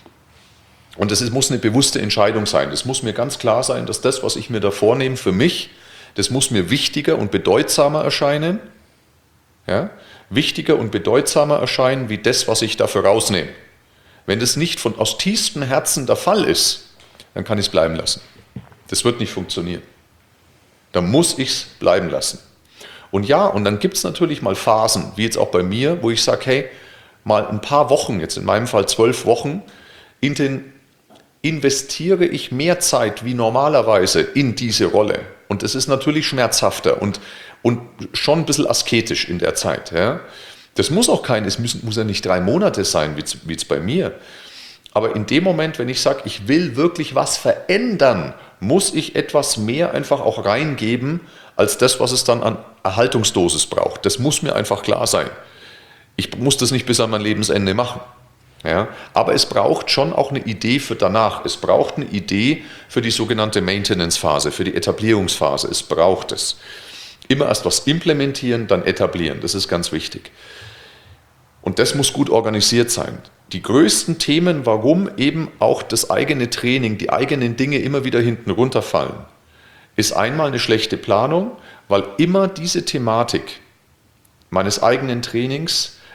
Und das ist, muss eine bewusste Entscheidung sein. Das muss mir ganz klar sein, dass das, was ich mir da vornehme für mich, das muss mir wichtiger und bedeutsamer erscheinen. Ja, wichtiger und bedeutsamer erscheinen, wie das, was ich dafür rausnehme. Wenn das nicht von aus tiefstem Herzen der Fall ist, dann kann ich es bleiben lassen. Das wird nicht funktionieren. Dann muss ich es bleiben lassen. Und ja, und dann gibt es natürlich mal Phasen, wie jetzt auch bei mir, wo ich sage, hey, mal ein paar Wochen, jetzt in meinem Fall zwölf Wochen, in den investiere ich mehr Zeit wie normalerweise in diese Rolle. Und das ist natürlich schmerzhafter und, und schon ein bisschen asketisch in der Zeit. Ja. Das muss auch kein, es müssen, muss ja nicht drei Monate sein, wie es bei mir. Aber in dem Moment, wenn ich sage, ich will wirklich was verändern, muss ich etwas mehr einfach auch reingeben, als das, was es dann an Erhaltungsdosis braucht. Das muss mir einfach klar sein. Ich muss das nicht bis an mein Lebensende machen. Ja, aber es braucht schon auch eine Idee für danach. Es braucht eine Idee für die sogenannte Maintenance-Phase, für die Etablierungsphase. Es braucht es. Immer erst was implementieren, dann etablieren. Das ist ganz wichtig. Und das muss gut organisiert sein. Die größten Themen, warum eben auch das eigene Training, die eigenen Dinge immer wieder hinten runterfallen, ist einmal eine schlechte Planung, weil immer diese Thematik meines eigenen Trainings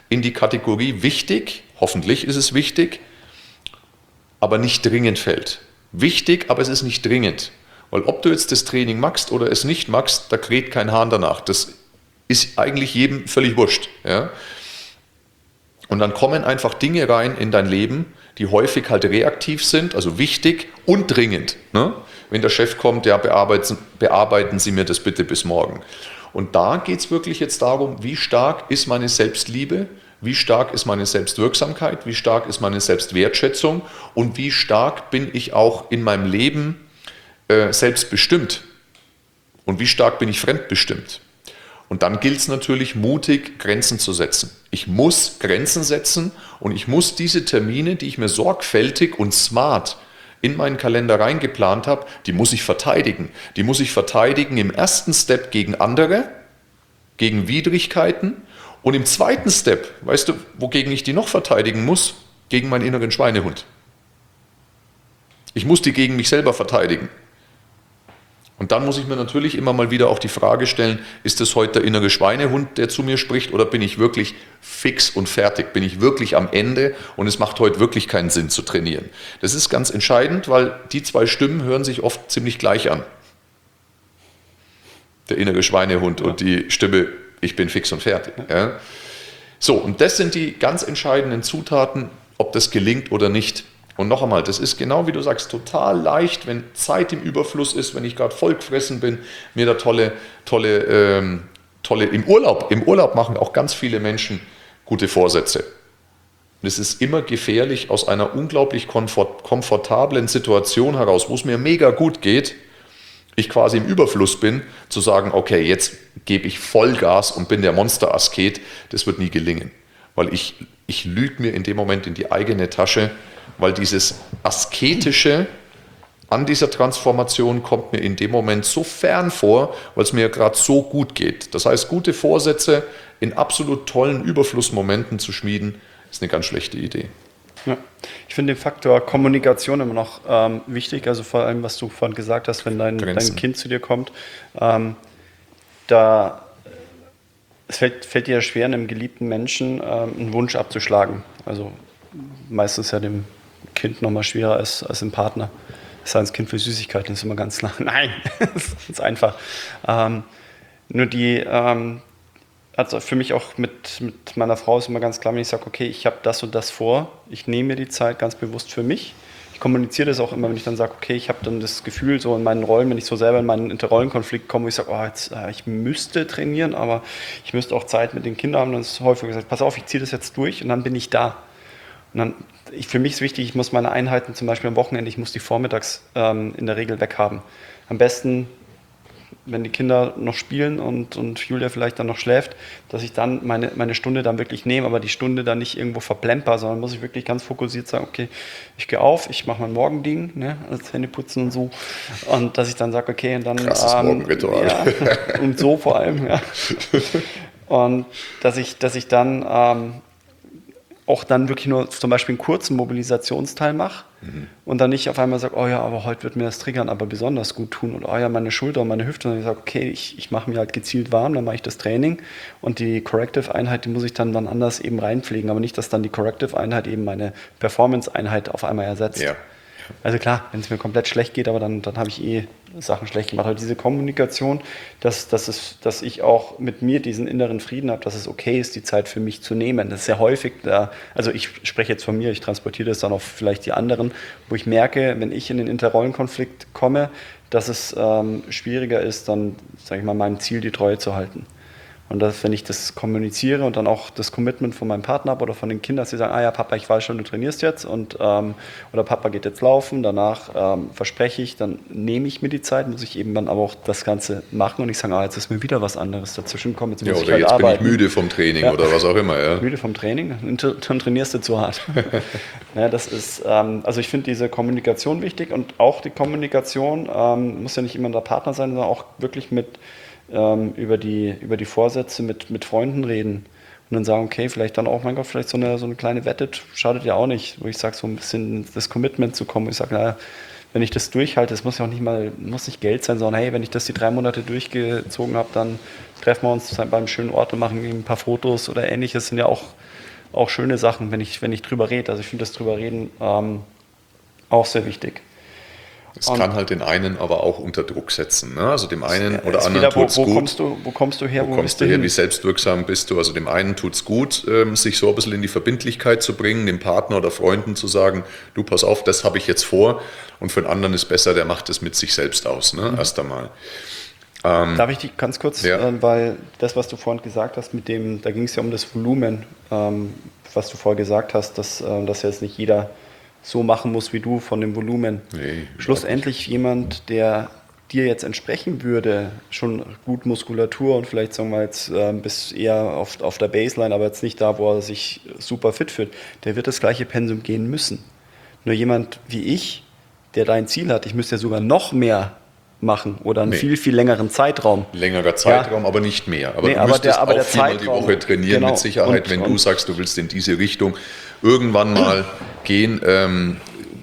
in die Kategorie wichtig, hoffentlich ist es wichtig, aber nicht dringend fällt. Wichtig, aber es ist nicht dringend. Weil ob du jetzt das Training magst oder es nicht magst, da kräht kein Hahn danach. Das ist eigentlich jedem völlig wurscht. Ja? Und dann kommen einfach Dinge rein in dein Leben, die häufig halt reaktiv sind, also wichtig und dringend. Ne? Wenn der Chef kommt, ja, bearbeiten, bearbeiten Sie mir das bitte bis morgen. Und da geht es wirklich jetzt darum, wie stark ist meine Selbstliebe, wie stark ist meine Selbstwirksamkeit, wie stark ist meine Selbstwertschätzung und wie stark bin ich auch in meinem Leben äh, selbstbestimmt und wie stark bin ich fremdbestimmt. Und dann gilt es natürlich, mutig Grenzen zu setzen. Ich muss Grenzen setzen und ich muss diese Termine, die ich mir sorgfältig und smart in meinen Kalender reingeplant habe, die muss ich verteidigen. Die muss ich verteidigen im ersten Step gegen andere, gegen Widrigkeiten und im zweiten Step, weißt du, wogegen ich die noch verteidigen muss? Gegen meinen inneren Schweinehund. Ich muss die gegen mich selber verteidigen. Und dann muss ich mir natürlich immer mal wieder auch die Frage stellen, ist das heute der innere Schweinehund, der zu mir spricht, oder bin ich wirklich fix und fertig? Bin ich wirklich am Ende und es macht heute wirklich keinen Sinn zu trainieren? Das ist ganz entscheidend, weil die zwei Stimmen hören sich oft ziemlich gleich an. Der innere Schweinehund ja. und die Stimme, ich bin fix und fertig. Ja. So, und das sind die ganz entscheidenden Zutaten, ob das gelingt oder nicht. Und noch einmal, das ist genau wie du sagst, total leicht, wenn Zeit im Überfluss ist, wenn ich gerade vollgefressen bin, mir da tolle, tolle, ähm, tolle, im Urlaub, im Urlaub machen auch ganz viele Menschen gute Vorsätze. Und es ist immer gefährlich, aus einer unglaublich komfort, komfortablen Situation heraus, wo es mir mega gut geht, ich quasi im Überfluss bin, zu sagen, okay, jetzt gebe ich Vollgas und bin der Monster-Asket, das wird nie gelingen. Weil ich, ich lüge mir in dem Moment in die eigene Tasche, weil dieses Asketische an dieser Transformation kommt mir in dem Moment so fern vor, weil es mir gerade so gut geht. Das heißt, gute Vorsätze in absolut tollen Überflussmomenten zu schmieden, ist eine ganz schlechte Idee. Ja. Ich finde den Faktor Kommunikation immer noch ähm, wichtig, also vor allem, was du vorhin gesagt hast, wenn dein, dein Kind zu dir kommt, ähm, da es fällt, fällt dir schwer, einem geliebten Menschen ähm, einen Wunsch abzuschlagen. Also meistens ja dem Kind noch mal schwerer als, als dem Partner. Das heißt, das Kind für Süßigkeiten ist immer ganz nah. Nein, das ist einfach. Ähm, nur die, ähm, also für mich auch mit, mit meiner Frau ist immer ganz klar, wenn ich sage, okay, ich habe das und das vor, ich nehme mir die Zeit ganz bewusst für mich. Ich kommuniziere das auch immer, wenn ich dann sage, okay, ich habe dann das Gefühl, so in meinen Rollen, wenn ich so selber in meinen Interrollenkonflikt komme, wo ich sage, oh, jetzt, äh, ich müsste trainieren, aber ich müsste auch Zeit mit den Kindern haben, dann ist häufig gesagt, pass auf, ich ziehe das jetzt durch und dann bin ich da. Und dann, ich, für mich ist wichtig, ich muss meine Einheiten zum Beispiel am Wochenende, ich muss die vormittags ähm, in der Regel weghaben. Am besten, wenn die Kinder noch spielen und, und Julia vielleicht dann noch schläft, dass ich dann meine, meine Stunde dann wirklich nehme, aber die Stunde dann nicht irgendwo verplemper, sondern muss ich wirklich ganz fokussiert sagen, okay, ich gehe auf, ich mache mein Morgending, ne, also Zähneputzen und so, und dass ich dann sage, okay, und dann... Krasses ähm, Morgenritual. Ja, und so vor allem, ja. Und dass ich, dass ich dann... Ähm, auch dann wirklich nur zum Beispiel einen kurzen Mobilisationsteil mache mhm. und dann nicht auf einmal sage, oh ja, aber heute wird mir das Triggern aber besonders gut tun und oh ja, meine Schulter und meine Hüfte, und ich sage, okay, ich, ich mache mir halt gezielt warm, dann mache ich das Training und die Corrective-Einheit, die muss ich dann, dann anders eben reinpflegen, aber nicht, dass dann die Corrective-Einheit eben meine Performance-Einheit auf einmal ersetzt. Ja. Also klar, wenn es mir komplett schlecht geht, aber dann, dann habe ich eh Sachen schlecht gemacht. Aber diese Kommunikation, dass, dass, es, dass ich auch mit mir diesen inneren Frieden habe, dass es okay ist, die Zeit für mich zu nehmen. Das ist sehr häufig da, also ich spreche jetzt von mir, ich transportiere das dann auf vielleicht die anderen, wo ich merke, wenn ich in den Interrollenkonflikt komme, dass es ähm, schwieriger ist, dann, sage ich mal, meinem Ziel die Treue zu halten. Und dass, wenn ich das kommuniziere und dann auch das Commitment von meinem Partner habe oder von den Kindern, dass sie sagen, ah ja, Papa, ich weiß schon, du trainierst jetzt, und, ähm, oder Papa geht jetzt laufen, danach ähm, verspreche ich, dann nehme ich mir die Zeit, muss ich eben dann aber auch das Ganze machen und ich sage, ah, jetzt ist mir wieder was anderes dazwischen gekommen, jetzt muss ja, ich oder halt jetzt arbeiten. bin ich müde vom Training ja. oder was auch immer. Ja. Müde vom Training, dann trainierst du zu hart. Ja, das ist, ähm, also ich finde diese Kommunikation wichtig, und auch die Kommunikation ähm, muss ja nicht immer der Partner sein, sondern auch wirklich mit über die, über die Vorsätze mit, mit Freunden reden und dann sagen, okay, vielleicht dann auch, mein Gott, vielleicht so eine, so eine kleine Wette schadet ja auch nicht, wo ich sage, so ein bisschen das Commitment zu kommen, wo ich sage, naja, wenn ich das durchhalte, es muss ja auch nicht mal, muss nicht Geld sein, sondern hey, wenn ich das die drei Monate durchgezogen habe, dann treffen wir uns beim schönen Ort und machen ein paar Fotos oder ähnliches. Das sind ja auch, auch schöne Sachen, wenn ich, wenn ich drüber rede. Also ich finde das drüber reden ähm, auch sehr wichtig. Es kann halt den einen aber auch unter Druck setzen. Ne? Also dem einen oder anderen wieder, tut es wo, wo gut. Kommst du, wo kommst du her? Wo, wo kommst du her? Wie selbstwirksam bist du? Also dem einen tut es gut, ähm, sich so ein bisschen in die Verbindlichkeit zu bringen, dem Partner oder Freunden zu sagen, du pass auf, das habe ich jetzt vor. Und für den anderen ist besser, der macht es mit sich selbst aus, ne? Mhm. Erst einmal. Ähm, Darf ich dich ganz kurz, ja. äh, weil das, was du vorhin gesagt hast, mit dem, da ging es ja um das Volumen, ähm, was du vorher gesagt hast, dass, äh, dass jetzt nicht jeder so machen muss wie du von dem Volumen. Nee, schlussendlich jemand, der dir jetzt entsprechen würde, schon gut Muskulatur und vielleicht sagen wir jetzt äh, bis eher auf, auf der Baseline, aber jetzt nicht da, wo er sich super fit fühlt, der wird das gleiche Pensum gehen müssen. Nur jemand wie ich, der dein Ziel hat, ich müsste ja sogar noch mehr machen oder einen nee. viel, viel längeren Zeitraum. Längerer Zeitraum, ja. aber nicht mehr. Aber nee, du aber müsstest der, aber auch der viermal Zeitraum, die Woche trainieren, genau. mit Sicherheit, und, wenn und, du sagst, du willst in diese Richtung irgendwann mal gehen, ähm,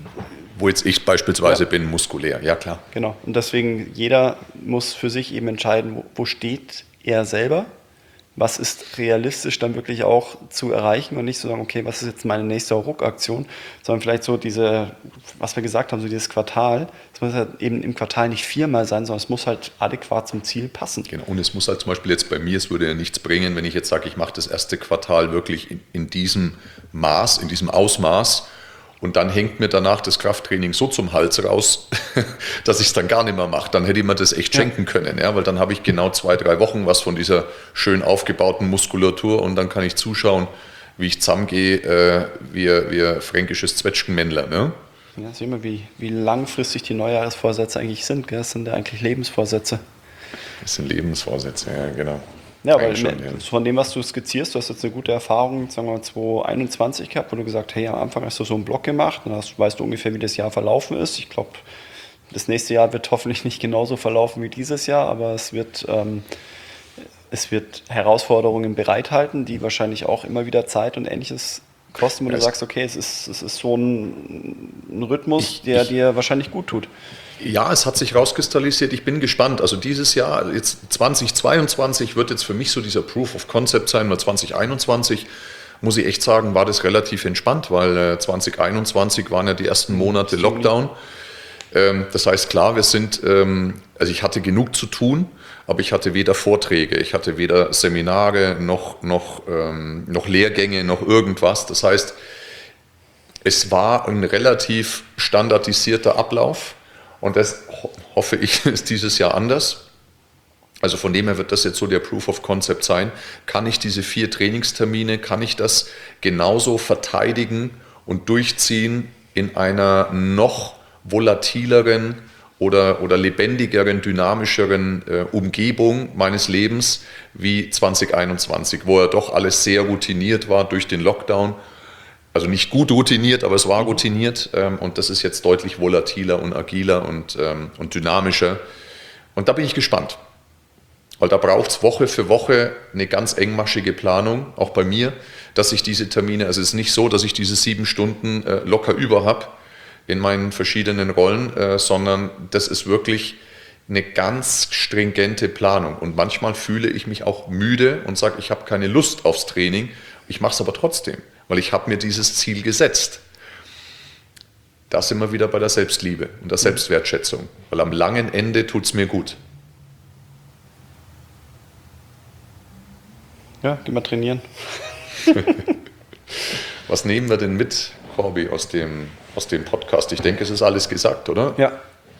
wo jetzt ich beispielsweise ja. bin, muskulär. Ja, klar. Genau. Und deswegen, jeder muss für sich eben entscheiden, wo, wo steht er selber, was ist realistisch dann wirklich auch zu erreichen und nicht so sagen, okay, was ist jetzt meine nächste Ruckaktion, sondern vielleicht so diese, was wir gesagt haben, so dieses Quartal, es muss halt eben im Quartal nicht viermal sein, sondern es muss halt adäquat zum Ziel passen. Genau, und es muss halt zum Beispiel jetzt bei mir, es würde ja nichts bringen, wenn ich jetzt sage, ich mache das erste Quartal wirklich in, in diesem Maß, in diesem Ausmaß, und dann hängt mir danach das Krafttraining so zum Hals raus, dass ich es dann gar nicht mehr mache. Dann hätte ich mir das echt ja. schenken können, ja? Weil dann habe ich genau zwei, drei Wochen was von dieser schön aufgebauten Muskulatur und dann kann ich zuschauen, wie ich zusammengehe, äh, wie, wie ein fränkisches Zwetschgenmännler. Ne? Ja, sehen wir, wie, wie langfristig die Neujahresvorsätze eigentlich sind. Gell? Das sind ja eigentlich Lebensvorsätze. Das sind Lebensvorsätze, ja, genau. Ja, aber schon, ja. von dem, was du skizzierst, du hast jetzt eine gute Erfahrung, sagen wir mal zwanzig einundzwanzig gehabt, wo du gesagt hast, hey, am Anfang hast du so einen Block gemacht, dann hast, weißt du ungefähr, wie das Jahr verlaufen ist. Ich glaube, das nächste Jahr wird hoffentlich nicht genauso verlaufen wie dieses Jahr, aber es wird, ähm, es wird Herausforderungen bereithalten, die wahrscheinlich auch immer wieder Zeit und Ähnliches kosten, wo ja, du sagst, okay, es ist, es ist so ein, ein Rhythmus, ich, der ich, dir wahrscheinlich gut tut. Ja, es hat sich rauskristallisiert. Ich bin gespannt. Also dieses Jahr, jetzt zweitausendzweiundzwanzig, wird jetzt für mich so dieser Proof of Concept sein. Oder zwanzig einundzwanzig, muss ich echt sagen, war das relativ entspannt, weil äh, zwanzig einundzwanzig waren ja die ersten Monate Lockdown. Ähm, das heißt, klar, wir sind, ähm, also ich hatte genug zu tun, aber ich hatte weder Vorträge, ich hatte weder Seminare, noch, noch, ähm, noch Lehrgänge, noch irgendwas. Das heißt, es war ein relativ standardisierter Ablauf. Und das hoffe ich, ist dieses Jahr anders. Also von dem her wird das jetzt so der Proof of Concept sein. Kann ich diese vier Trainingstermine, kann ich das genauso verteidigen und durchziehen in einer noch volatileren oder, oder lebendigeren, dynamischeren äh, Umgebung meines Lebens wie zwanzig einundzwanzig, wo ja doch alles sehr routiniert war durch den Lockdown. Also nicht gut routiniert, aber es war routiniert, ähm, und das ist jetzt deutlich volatiler und agiler und, ähm, und dynamischer. Und da bin ich gespannt, weil da braucht es Woche für Woche eine ganz engmaschige Planung, auch bei mir, dass ich diese Termine, also es ist nicht so, dass ich diese sieben Stunden äh, locker über habe in meinen verschiedenen Rollen, äh, sondern das ist wirklich eine ganz stringente Planung. Und manchmal fühle ich mich auch müde und sage, ich habe keine Lust aufs Training, ich mache es aber trotzdem, weil ich habe mir dieses Ziel gesetzt. Da sind wir wieder bei der Selbstliebe und der Selbstwertschätzung, weil am langen Ende tut es mir gut. Ja, geh mal trainieren. Was nehmen wir denn mit, Corby, aus dem, aus dem Podcast? Ich denke, es ist alles gesagt, oder? Ja.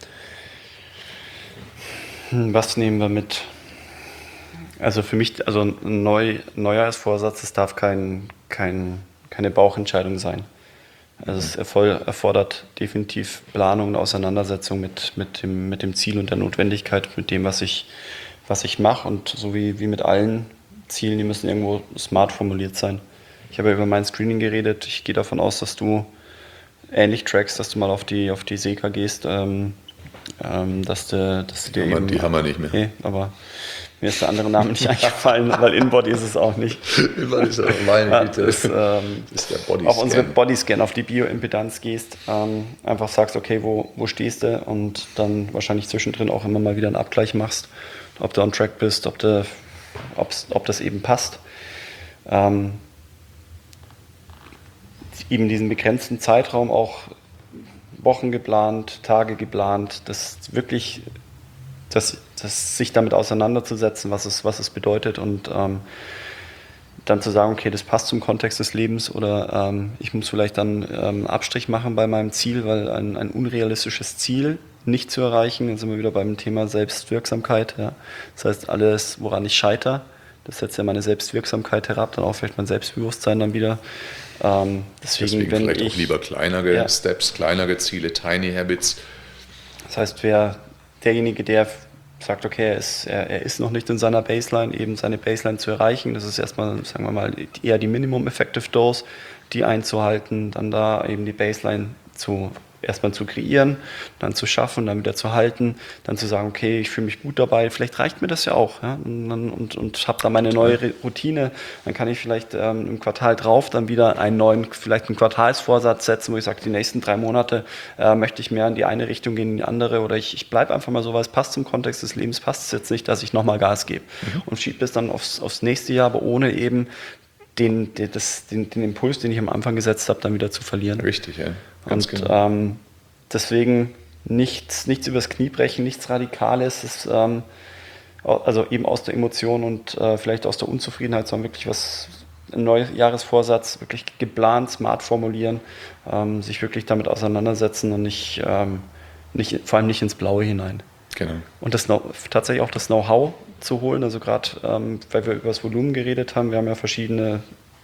Was nehmen wir mit? Also für mich, also ein Neu, Neujahrsvorsatz, es darf kein, kein, keine Bauchentscheidung sein. Also es erfordert definitiv Planung und Auseinandersetzung mit, mit, dem, mit dem Ziel und der Notwendigkeit, mit dem, was ich, was ich mache. Und so wie, wie mit allen Zielen, die müssen irgendwo smart formuliert sein. Ich habe ja über mein Screening geredet. Ich gehe davon aus, dass du ähnlich trackst, dass du mal auf die, auf die Seka gehst, ähm, ähm, dass du, dass du dir die eben... Die haben wir nicht mehr. Nee, aber Mir ist der andere Name nicht eingefallen, weil InBody ist es auch nicht. InBody ist auch meine Güte. Ist, ähm, ist der Bodyscan. Auf unsere Bodyscan, auf die Bioimpedanz gehst, ähm, einfach sagst, okay, wo, wo stehst du und dann wahrscheinlich zwischendrin auch immer mal wieder einen Abgleich machst, ob du on track bist, ob, du, ob das eben passt. Ähm, eben diesen begrenzten Zeitraum auch Wochen geplant, Tage geplant, das wirklich, das, das sich damit auseinanderzusetzen, was es, was es bedeutet und ähm, dann zu sagen, okay, das passt zum Kontext des Lebens oder ähm, ich muss vielleicht dann ähm, Abstrich machen bei meinem Ziel, weil ein, ein unrealistisches Ziel nicht zu erreichen, dann sind wir wieder beim Thema Selbstwirksamkeit. Ja. Das heißt, alles, woran ich scheitere, das setzt ja meine Selbstwirksamkeit herab, dann auch vielleicht mein Selbstbewusstsein dann wieder. Ähm, deswegen, deswegen wenn vielleicht ich, auch lieber kleinere ja. Steps, kleinere Ziele, Tiny Habits. Das heißt, wer derjenige, der sagt, okay, er ist, er, er ist noch nicht in seiner Baseline, eben seine Baseline zu erreichen, das ist erstmal, sagen wir mal, eher die Minimum Effective Dose, die einzuhalten, dann da eben die Baseline zu erstmal zu kreieren, dann zu schaffen, dann wieder zu halten, dann zu sagen, okay, ich fühle mich gut dabei, vielleicht reicht mir das ja auch, ja? und, und, und habe da meine neue Routine, dann kann ich vielleicht ähm, im Quartal drauf dann wieder einen neuen, vielleicht einen Quartalsvorsatz setzen, wo ich sage, die nächsten drei Monate äh, möchte ich mehr in die eine Richtung gehen, in die andere, oder ich, ich bleibe einfach mal so, weil es passt zum Kontext des Lebens, passt es jetzt nicht, dass ich nochmal Gas gebe mhm. und schiebe es dann aufs, aufs nächste Jahr, aber ohne eben den, den, das, den, den Impuls, den ich am Anfang gesetzt habe, dann wieder zu verlieren. Richtig, ja. Ganz und genau. ähm, deswegen nichts, nichts übers Knie brechen, nichts Radikales, ist, ähm, also eben aus der Emotion und äh, vielleicht aus der Unzufriedenheit, sondern wirklich was, ein Neujahresvorsatz, wirklich geplant, smart formulieren, ähm, sich wirklich damit auseinandersetzen und nicht, ähm, nicht, vor allem nicht ins Blaue hinein. Genau. Und das tatsächlich auch das Know-how zu holen, also gerade, ähm, weil wir über das Volumen geredet haben, wir haben ja verschiedene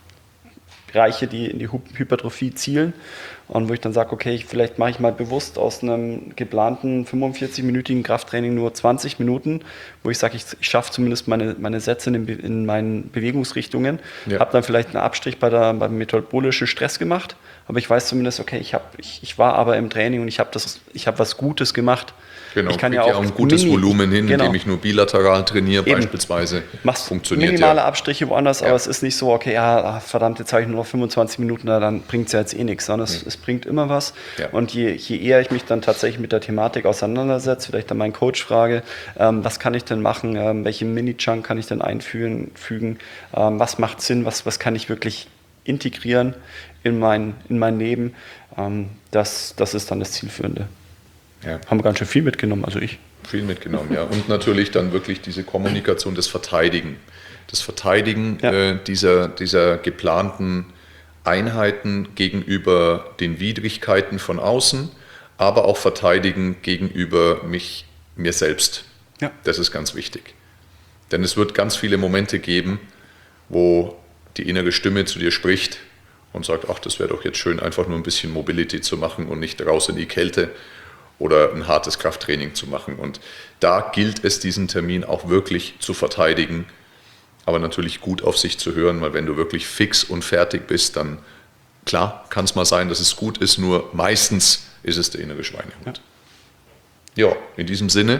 Bereiche, die in die Hypertrophie zielen und wo ich dann sage, okay, vielleicht mache ich mal bewusst aus einem geplanten fünfundvierzig-minütigen Krafttraining nur zwanzig Minuten, wo ich sage, ich, ich schaffe zumindest meine, meine Sätze in, den, in meinen Bewegungsrichtungen, ja. habe dann vielleicht einen Abstrich bei der, beim metabolischen Stress gemacht, aber ich weiß zumindest, okay, ich, hab, ich, ich war aber im Training und ich habe hab was Gutes gemacht. Genau, ich kann ja auch, auch ein gutes Mini, Volumen hin, genau. indem ich nur bilateral trainiere, Eben. beispielsweise. Machst funktioniert minimale ja. Abstriche woanders, ja. aber es ist nicht so, okay, ja, verdammt, jetzt habe ich nur noch fünfundzwanzig Minuten, dann bringt es ja jetzt eh nichts, sondern es, mhm. es bringt immer was. Ja. Und je, je eher ich mich dann tatsächlich mit der Thematik auseinandersetze, vielleicht dann meinen Coach frage, ähm, was kann ich denn machen, ähm, welche Mini-Chunk kann ich denn einfügen, fügen, ähm, was macht Sinn, was, was kann ich wirklich integrieren in mein, in mein Leben, ähm, das, das ist dann das Zielführende. Ja. Haben wir ganz schön viel mitgenommen, also ich. Viel mitgenommen, ja. Und natürlich dann wirklich diese Kommunikation, das Verteidigen. Das Verteidigen ja. äh, dieser, dieser geplanten Einheiten gegenüber den Widrigkeiten von außen, aber auch Verteidigen gegenüber mich, mir selbst. Ja. Das ist ganz wichtig. Denn es wird ganz viele Momente geben, wo die innere Stimme zu dir spricht und sagt, ach, das wäre doch jetzt schön, einfach nur ein bisschen Mobility zu machen und nicht raus in die Kälte oder ein hartes Krafttraining zu machen. Und da gilt es, diesen Termin auch wirklich zu verteidigen, aber natürlich gut auf sich zu hören, weil wenn du wirklich fix und fertig bist, dann klar kann es mal sein, dass es gut ist, nur meistens ist es der innere Schweinehund. Ja, ja, in diesem Sinne,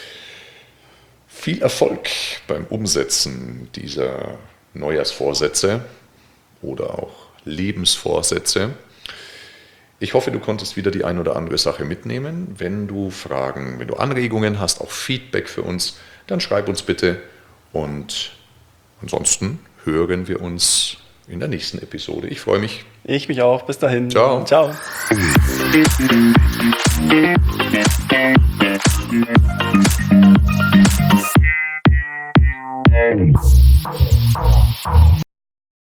viel Erfolg beim Umsetzen dieser Neujahrsvorsätze oder auch Lebensvorsätze. Ich hoffe, du konntest wieder die ein oder andere Sache mitnehmen. Wenn du Fragen, wenn du Anregungen hast, auch Feedback für uns, dann schreib uns bitte. Und ansonsten hören wir uns in der nächsten Episode. Ich freue mich. Ich mich auch. Bis dahin. Ciao. Ciao.